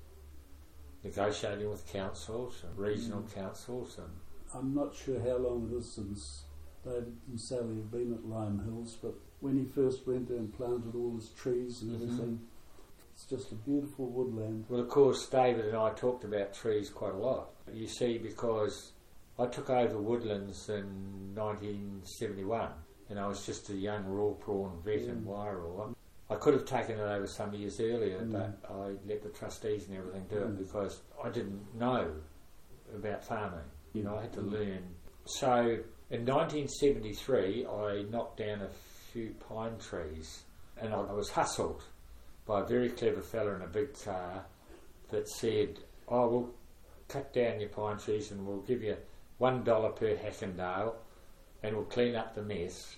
negotiating with councils and regional mm. councils. And I'm not sure how long it is since David and Sally have been at Lime Hills, but when he first went there and planted all his trees and mm-hmm. everything, it's just a beautiful woodland. Well, of course, David and I talked about trees quite a lot. You see, because I took over Woodlands in nineteen seventy-one, and I was just a young raw prawn vet mm. in Wairoa. I could have taken it over some years earlier, mm. but I let the trustees and everything do mm. it because I didn't know about farming. You know, I had to mm. learn. So in nineteen seventy-three, I knocked down a few pine trees, and I, I was hustled by a very clever fella in a big car that said, oh, we'll cut down your pine trees and we'll give you one dollar per Hackendale and we'll clean up the mess.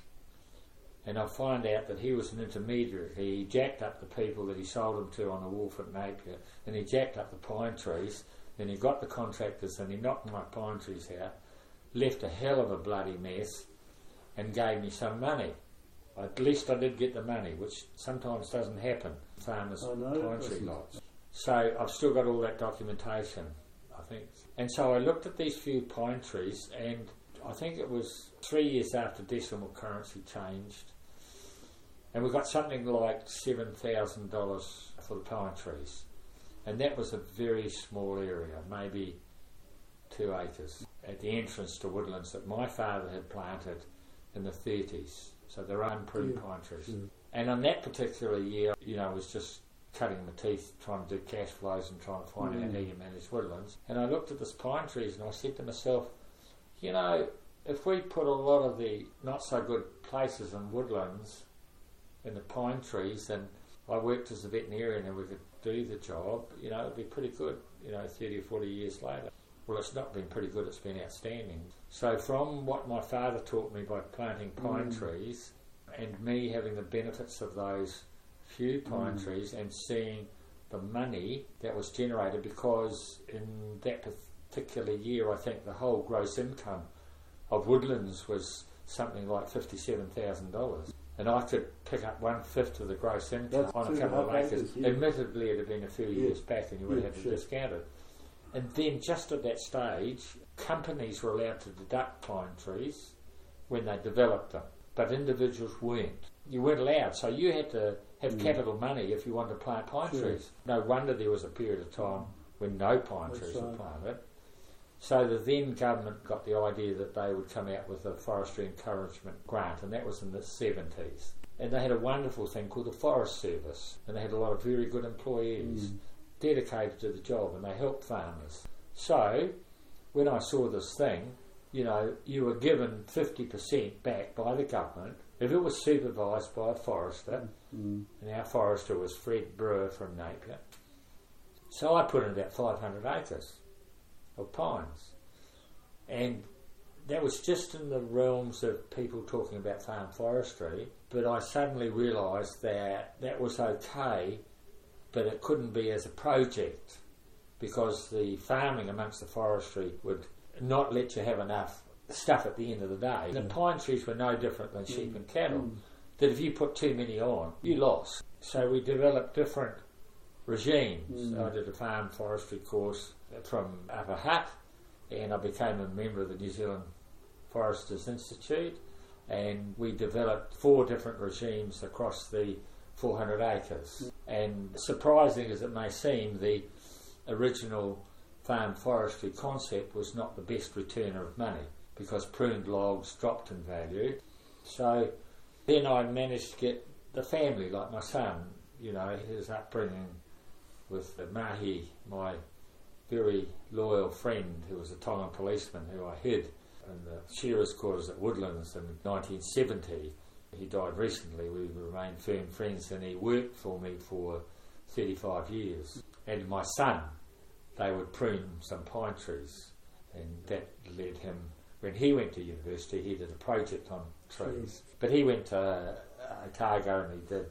And I find out that he was an intermediary. He jacked up the people that he sold them to on the wharf at Napier, and he jacked up the pine trees, and he got the contractors and he knocked my pine trees out, left a hell of a bloody mess, and gave me some money. At least I did get the money, which sometimes doesn't happen. Farmers' pine tree lots. So I've still got all that documentation, I think. And so I looked at these few pine trees, and I think it was three years after decimal currency changed, and we got something like seven thousand dollars for the pine trees. And that was a very small area, maybe two acres, at the entrance to Woodlands that my father had planted in the thirties. So they're unpruned yeah. pine trees. Yeah. And on that particular year, you know, I was just cutting my teeth, trying to do cash flows and trying to find mm. out how you manage woodlands. And I looked at this pine trees and I said to myself, you know, if we put a lot of the not so good places in woodlands in the pine trees, and I worked as a veterinarian and we could do the job, you know, it'd be pretty good, you know, thirty or forty years later. Well, it's not been pretty good, it's been outstanding. So from what my father taught me by planting pine mm. trees, and me having the benefits of those few pine mm. trees and seeing the money that was generated, because in that particular year I think the whole gross income of Woodlands was something like fifty-seven thousand dollars. And I could pick up one-fifth of the gross income That's on a couple of acres. Yeah. Admittedly, it had been a few yeah. years back and you would yeah, have had to sure. discount it. And then just at that stage, companies were allowed to deduct pine trees when they developed them, but individuals weren't. You weren't allowed, so you had to have mm. capital money if you wanted to plant pine sure. trees. No wonder there was a period of time when no pine That's trees right. were planted. So the then government got the idea that they would come out with a forestry encouragement grant, and that was in the seventies. And they had a wonderful thing called the Forest Service, and they had a lot of very good employees mm. dedicated to the job, and they helped farmers. So when I saw this thing, you know, you were given fifty percent back by the government if it was supervised by a forester, mm. and our forester was Fred Brewer from Napier. So I put in about five hundred acres. of pines. And that was just in the realms of people talking about farm forestry, but I suddenly realised that that was okay, but it couldn't be as a project, because the farming amongst the forestry would not let you have enough stuff at the end of the day. Mm. The pine trees were no different than sheep mm. and cattle, mm. that if you put too many on, you lost. So we developed different regimes. Mm. I did a farm forestry course from Upper Hutt, and I became a member of the New Zealand Foresters Institute, and we developed four different regimes across the four hundred acres. Mm. And surprising as it may seem, the original farm forestry concept was not the best returner of money, because pruned logs dropped in value. So then I managed to get the family, like my son, you know, his upbringing with the Mahi, my very loyal friend who was a Tongan policeman who I hid in the shearers' quarters at Woodlands in nineteen seventy. He died recently. We remained firm friends, and he worked for me for thirty-five years. And my son, they would prune some pine trees, and that led him, when he went to university, he did a project on trees. But he went to uh, Otago, and he did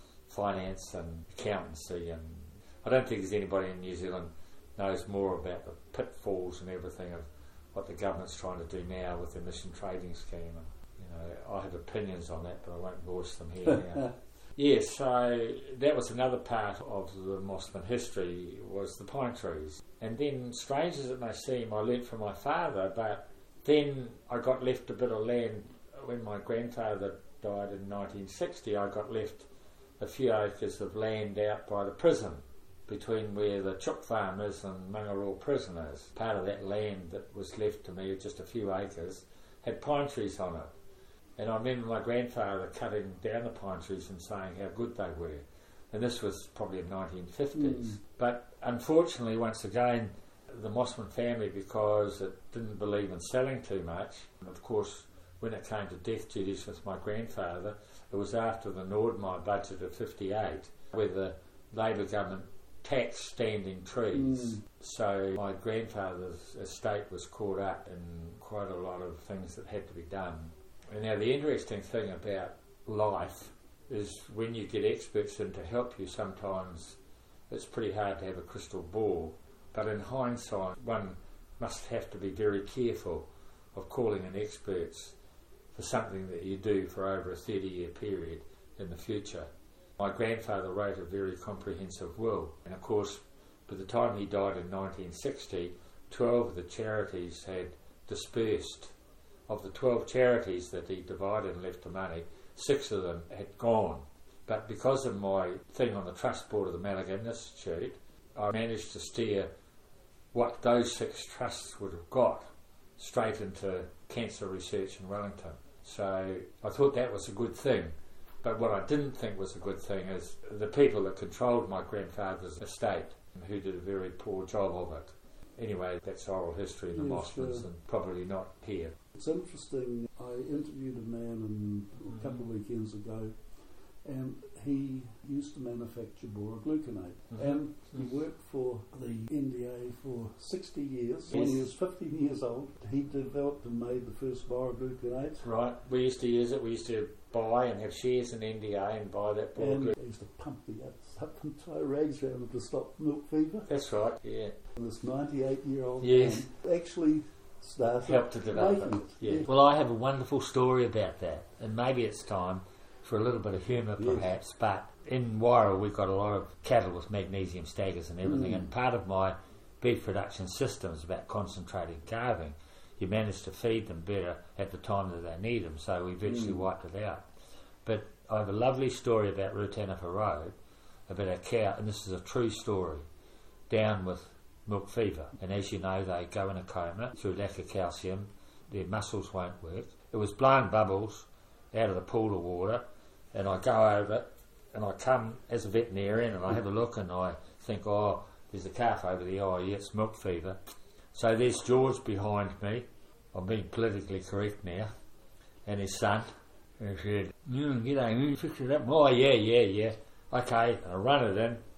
finance and accountancy, and I don't think there's anybody in New Zealand knows more about the pitfalls and everything of what the government's trying to do now with the emission trading scheme. And, you know, I have opinions on that, but I won't voice them here now. Yes, so that was another part of the Mossman history, was the pine trees. And then, strange as it may seem, I learnt from my father, but then I got left a bit of land. When my grandfather died in nineteen sixty, I got left a few acres of land out by the prison, between where the Chook farm is and Mangaroa prison is. Part of that land that was left to me, just a few acres, had pine trees on it. And I remember my grandfather cutting down the pine trees and saying how good they were. And this was probably in the nineteen fifties. Mm. But unfortunately, once again, the Mossman family, because it didn't believe in selling too much, and of course, when it came to death duties with my grandfather, it was after the Nordmeyer budget of fifty-eight, where the Labour government taxed standing trees. Mm. So my grandfather's estate was caught up in quite a lot of things that had to be done. And now the interesting thing about life is when you get experts in to help you, sometimes it's pretty hard to have a crystal ball. But in hindsight, one must have to be very careful of calling in experts for something that you do for over a thirty-year period in the future. My grandfather wrote a very comprehensive will, and of course, by the time he died in nineteen sixty, twelve of the charities had dispersed. Of the twelve charities that he divided and left the money, six of them had gone. But because of my thing on the trust board of the Malaghan Institute, I managed to steer what those six trusts would have got straight into cancer research in Wellington. So I thought that was a good thing. But what I didn't think was a good thing is the people that controlled my grandfather's estate, who did a very poor job of it. Anyway, that's oral history in the yes, Mossmans, sure. And probably not here. It's interesting. I interviewed a man in, a couple of weekends ago, and he used to manufacture borogluconate. Mm-hmm. And he worked for the N D A for sixty years. Yes. When he was fifteen years old, he developed and made the first borogluconate. Right. We used to use it. We used to buy and have shares in N D A and buy that borogluconate. And I used to pump the guts up and tie rags around it to stop milk fever. That's right, yeah. And this ninety-eight-year-old yes. man actually started helped to develop it. it. Yeah. Yeah. Well, I have a wonderful story about that, and maybe it's time for a little bit of humour perhaps, yes. But in Wairau we've got a lot of cattle with magnesium staggers and everything, mm. and part of my beef production system is about concentrated calving. You manage to feed them better at the time that they need them, so we virtually mm. wiped it out. But I have a lovely story about Rutanipa Road, about a cow, and this is a true story, down with milk fever. And as you know, they go in a coma through lack of calcium, their muscles won't work. It was blowing bubbles out of the pool of water, and I go over it, and I come as a veterinarian, and I have a look, and I think, oh, there's a calf over there, oh yeah, it's milk fever. So there's George behind me, I'm being politically correct now, and his son, and he said, mm, g'day, mm, fix it up. Oh yeah, yeah, yeah. Okay, and I run it in.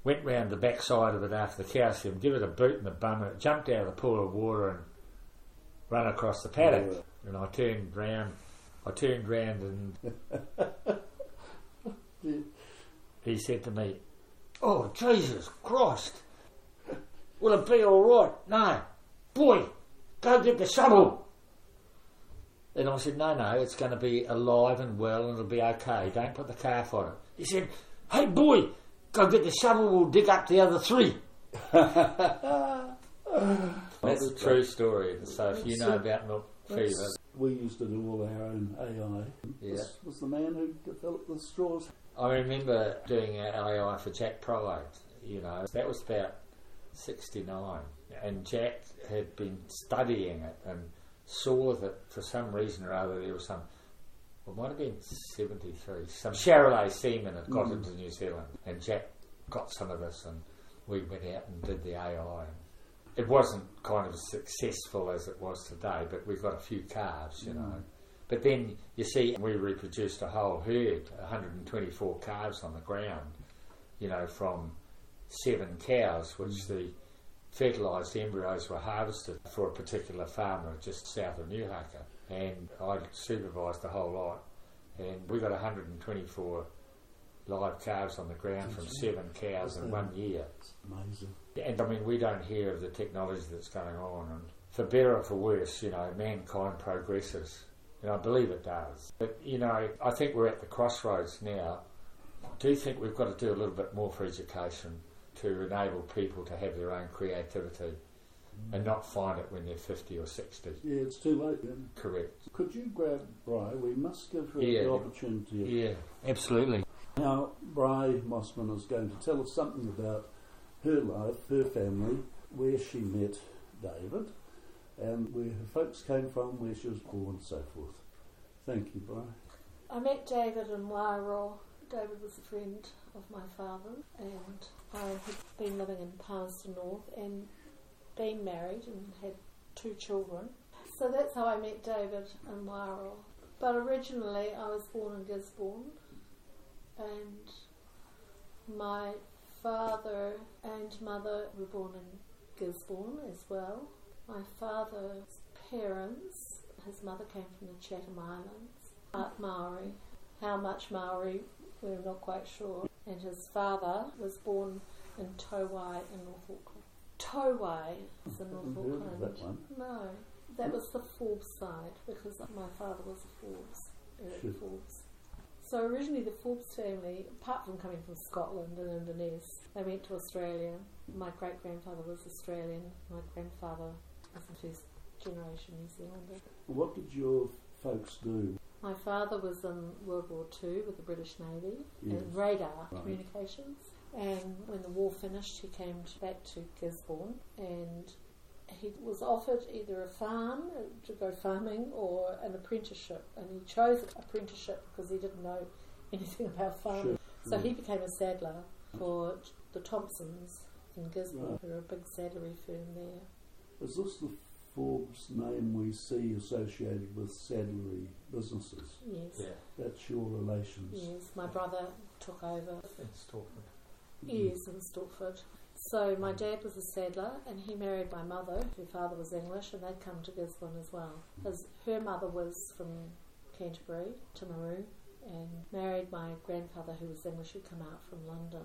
went round the backside of it after the calcium, give it a boot in the bum, and it jumped out of the pool of water and run across the paddock. Oh, yeah. And I turned round, I turned round and he said to me, "Oh, Jesus Christ, will it be all right?" "No, boy, go get the shovel." And I said, "No, no, it's going to be alive and well and it'll be okay. Don't put the calf on it." He said, "Hey, boy, go get the shovel, we'll dig up the other three." That's a true story. So if you know about milk fever. We used to do all our own A I. Yeah. This was the man who developed the straws. I remember doing an A I for Jack Pride, you know, that was about sixty-nine. And Jack had been studying it and saw that for some reason or other there was some, well, it might have been seventy-three, some Charolais semen had got mm. into New Zealand. And Jack got some of this and we went out and did the A I. It wasn't kind of as successful as it was today, but we got a few calves, you mm. know. But then, you see, we reproduced a whole herd, one hundred twenty-four calves on the ground, you know, from seven cows, which mm. the fertilised embryos were harvested for a particular farmer just south of Newhaka. And I supervised the whole lot. And we got one hundred twenty-four live calves on the ground from seven cows in one year. It's amazing. And I mean, we don't hear of the technology that's going on. And for better or for worse, you know, mankind progresses. And I believe it does. But, you know, I think we're at the crossroads now. I do think we've got to do a little bit more for education to enable people to have their own creativity mm. and not find it when they're fifty or sixty. Yeah, it's too late then. Correct. Could you grab Bri? We must give her yeah, the opportunity. Yeah, absolutely. Now, Bri Mossman is going to tell us something about her life, her family, where she met David, and where her folks came from, where she was born, and so forth. Thank you, Bri. I met David in Wairoa. David was a friend of my father's, and I had been living in Palmerston North and been married and had two children. So that's how I met David in Wairoa. But originally I was born in Gisborne, and my father and mother were born in Gisborne as well. My father's parents, his mother came from the Chatham Islands, part Maori. How much Maori, we're not quite sure. And his father was born in Towai in North Auckland. Towai is in North Auckland. That one. No, that was the Forbes side, because my father was a Forbes, Eric sure. Forbes. So originally the Forbes family, apart from coming from Scotland and Inverness, they went to Australia. My great-grandfather was Australian. My grandfather was the first generation New Zealander. What did your folks do? My father was in World War Two with the British Navy, yes. in radar right. communications. And when the war finished, he came back to Gisborne, and he was offered either a farm to go farming or an apprenticeship, and he chose apprenticeship because he didn't know anything about farming. Sure. So yeah. he became a saddler for the Thompsons in Gisborne, right. who are a big saddlery firm there. Is this the Forbes name we see associated with saddlery businesses? Yes. Yeah. That's your relations? Yes, my brother took over. In Stortford. Yes, in Stortford. So my dad was a saddler, and he married my mother. Her father was English, and they'd come to Gisborne as well. His, her mother was from Canterbury, Timaru, and married my grandfather, who was English, who'd come out from London.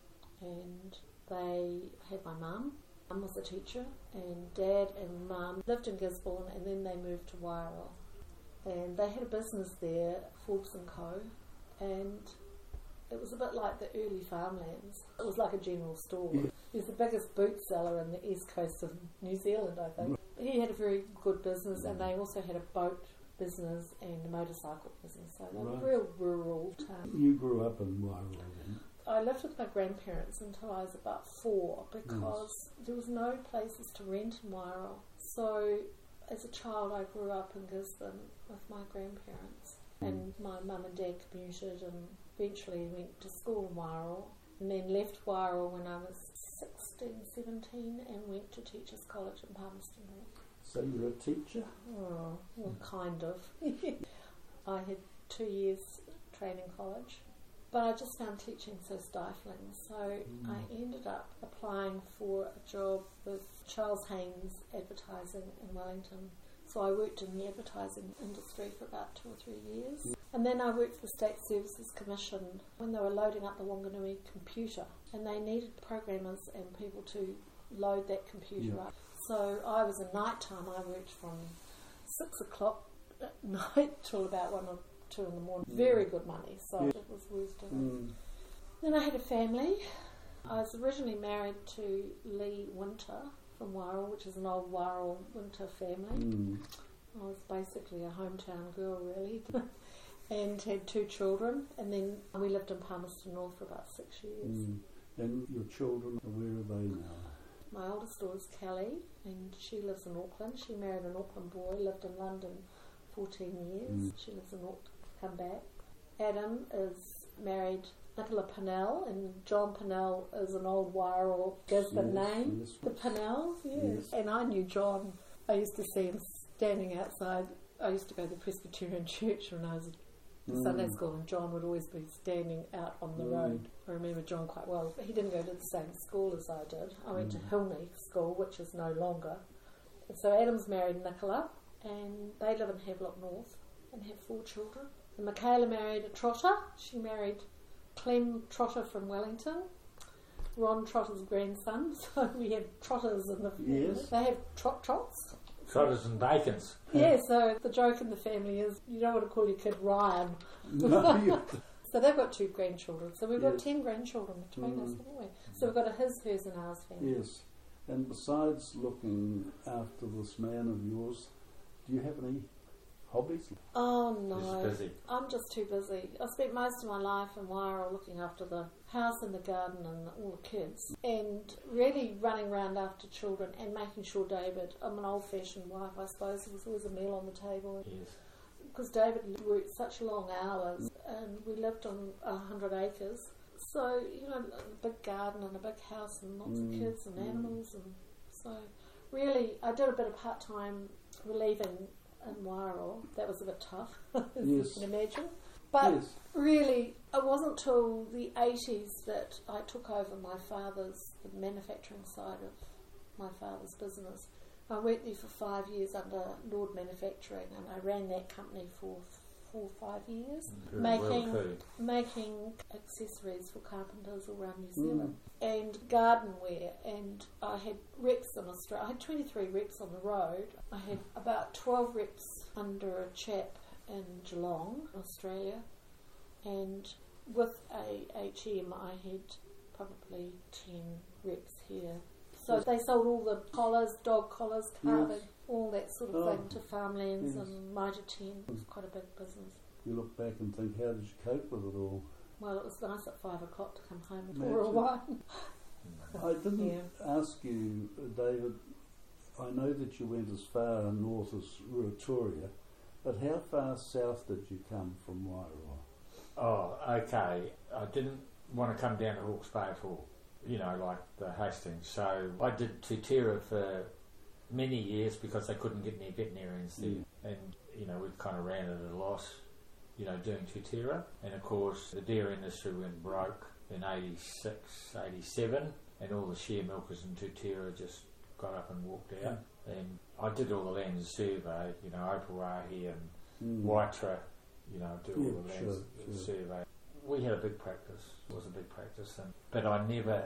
And they had my mum. Mum was a teacher, and Dad and Mum lived in Gisborne, and then they moved to Wairoa. And they had a business there, Forbes and Co. And it was a bit like the early farmlands. It was like a general store. Yeah. He was the biggest boot seller in the east coast of New Zealand, I think. He had a very good business, and they also had a boat business and a motorcycle business. So they were right. a real rural town. You grew up in Wairoa then? I lived with my grandparents until I was about four, because yes. there was no places to rent in Wairoa. So as a child I grew up in Gisborne with my grandparents, mm. and my mum and dad commuted and eventually went to school in Wairoa, and then left Wairoa when I was sixteen, seventeen, and went to Teachers College in Palmerston North. So you're a teacher? Oh, well, kind of. I had two years training college, but I just found teaching so stifling. So Mm. I ended up applying for a job with Charles Haynes Advertising in Wellington. So I worked in the advertising industry for about two or three years. And then I worked for the State Services Commission when they were loading up the Wanganui computer. And they needed programmers and people to load that computer Yeah. up. So I was a night time. I worked from six o'clock at night till about one or two in the morning. Very good money, so Yeah. it was worth doing. Mm. Then I had a family. I was originally married to Lee Winter from Wirral, which is an old Wirral Winter family. Mm. I was basically a hometown girl, really, and had two children. And then we lived in Palmerston North for about six years. Mm. And your children, where are they now? My oldest daughter is Kelly, and she lives in Auckland. She married an Auckland boy, lived in London fourteen years. Mm. She lives in Auckland, come back. Adam is married Nicola Pinnell, and John Pinnell is an old Wirral Gisborne Yes, name. yes. The Pinnells, yes. Yes. And I knew John. I used to see him standing outside. I used to go to the Presbyterian church when I was at Mm. Sunday school, and John would always be standing out on the Mm. road. I remember John quite well. He didn't go to the same school as I did. I went Mm. to Hilney School, which is no longer. And so Adam's married Nicola, and they live in Havelock North and have four children. And Michaela married a Trotter. She married Clem Trotter from Wellington, Ron Trotter's grandson. So we have Trotters in the family. Yes. They have trot trots. Trotters and Bacons. Yeah, so the joke in the family is you don't want to call your kid Ryan. No, you, So they've got two grandchildren. So we've got Yes. ten grandchildren between us, Mm. haven't we? So we've got a his, hers and ours family. yes. And besides looking after this man of yours, do you have any hobbies? Oh He's no, busy. I'm just too busy. I spent most of my life in Wirral looking after the house and the garden and all the kids, and really running around after children and making sure David, I'm an old-fashioned wife I suppose, there was always a meal on the table. Yes. Because David worked such long hours and we lived on a hundred acres. So, you know, a big garden and a big house and lots Mm. of kids and Mm. animals. And so, really, I did a bit of part-time relieving in Wirral. That was a bit tough, as Yes. you can imagine. But Yes. really, it wasn't till the eighties that I took over my father's, the manufacturing side of my father's business. I worked there for five years under Lord Manufacturing, and I ran that company for four or five years, Very making well too. making accessories for carpenters all around New Mm. Zealand and gardenware. And I had reps in Australia. I had twenty-three reps on the road. I had about twelve reps under a chap in Geelong, Australia, and with a H M I had probably ten reps here. So they sold all the collars, dog collars, carpet, Yes. all that sort of Oh. thing to farmlands Yes. and Mitre ten. It was quite a big business. You look back and think, how did you cope with it all? Well, it was nice at five o'clock to come home and Imagine. pour a wine. I didn't Yeah. ask you, uh, David, I know that you went as far north as Ruatoria, but how far south did you come from Wairoa? Oh, okay. I didn't want to come down to Hawke's Bay at all, you know, like the Hastings. So I did Tutera for many years because they couldn't get any veterinarians there. Mm. And, you know, we kind of ran at a loss, you know, doing Tutera. And of course, the dairy industry went broke in eighty-six, eighty-seven, and all the share milkers in Tutera just got up and walked out. And I did all the land survey, you know, Operahi and Mm. Waitra, you know, do all Yeah, the land sure, s- sure. survey. We had a big practice. It was a big practice, and but I never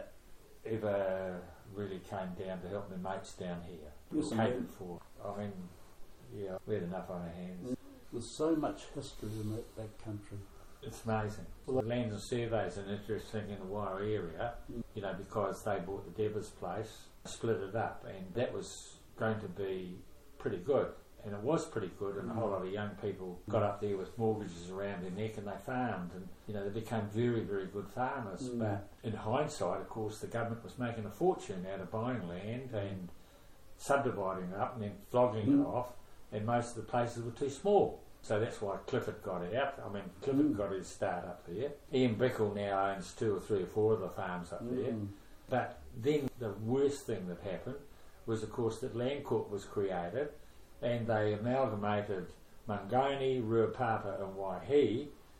ever really came down to help my mates down here. Yes, and Catered then- for. I mean, yeah, we had enough on our hands. There's so much history in that back country. It's amazing. Well, the Lands and Surveys are interesting in the Waira area, Mm. you know, because they bought the Devers place, split it up, and that was going to be pretty good. And it was pretty good, and a whole lot of young people got up there with mortgages around their neck and they farmed, and you know, they became very, very good farmers. Mm. But in hindsight, of course, the government was making a fortune out of buying land and subdividing it up and then flogging Mm. it off, and most of the places were too small. So that's why Clifford got out. I mean, Clifford Mm. got his start up there. Ian Bickle now owns two or three or four of the farms up there. Mm. But then the worst thing that happened was, of course, that Landcorp was created, and they amalgamated Mangoni, Ruapapa and Waihi,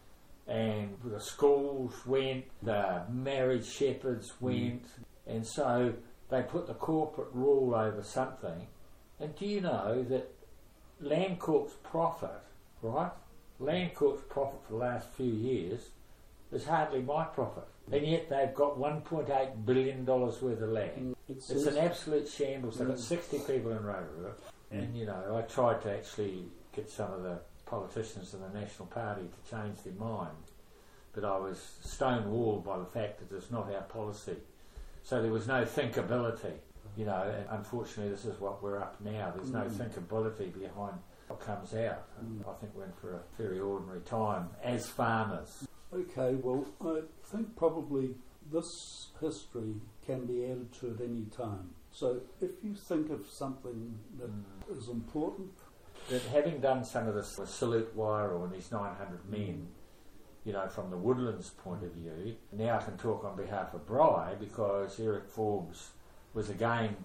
and the schools went, the married shepherds went, mm. and so they put the corporate rule over something. And do you know that Landcorp's profit, right? Landcorp's profit for the last few years is hardly my profit. And yet they've got one point eight billion dollars worth of land. It's, it's an absolute shambles. They've got sixty people in Rotorua. And, you know, I tried to actually get some of the politicians in the National Party to change their mind. But I was stonewalled by the fact that it's not our policy. So there was no thinkability, you know, and unfortunately this is what we're up now. There's no mm. thinkability behind what comes out. And I think we're in for a very ordinary time as farmers. Okay, well, I think probably this history can be added to at any time. So if you think of something that mm. is important... That having done some of this with Salute Wairau and these nine hundred men, you know, from the Woodlands point of view, now I can talk on behalf of Bry because Eric Forbes was again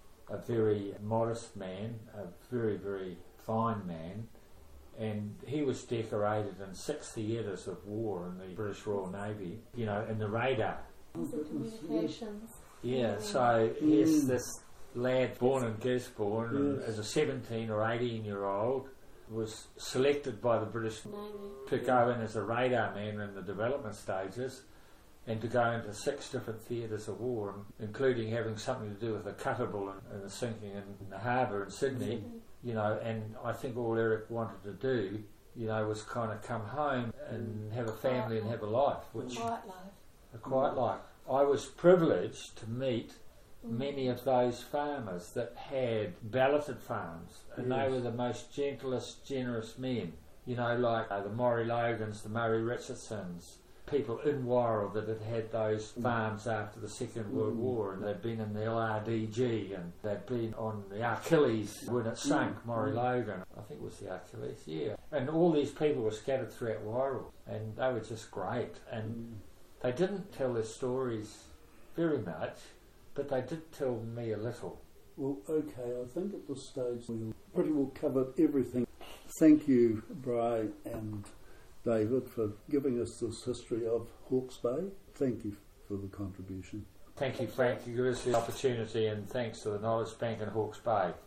a very modest man, a very, very fine man, and he was decorated in six theatres of war in the British Royal Navy, you know, in the radar. Communications. Yeah, so here's this lad born in Gisborne, yes. and as a seventeen or eighteen year old, was selected by the British Navy to go in as a radar man in the development stages and to go into six different theatres of war, including having something to do with the Cutterbull and, and the sinking in the harbour in Sydney. You know, and I think all Eric wanted to do, you know, was kind of come home and have a family and have a life, which a quiet life. A quiet life. I was privileged to meet many of those farmers that had balloted farms, and yes. they were the most gentlest, generous men. You know, like uh, the Maury Logans, the Murray Richardsons, people in Wairau that had had those farms after the Second World mm. War, and they'd been in the L R D G, and they'd been on the Achilles when it sank, mm. Maury Logan. I think it was the Achilles, yeah. And all these people were scattered throughout Wairau, and they were just great. And mm. they didn't tell their stories very much, but they did tell me a little. Well, okay, I think at this stage we've pretty well covered everything. Thank you, Bry and David, for giving us this history of Hawke's Bay. Thank you for the contribution. Thank you, Frank. You gave us the opportunity, and thanks to the Knowledge Bank in Hawke's Bay.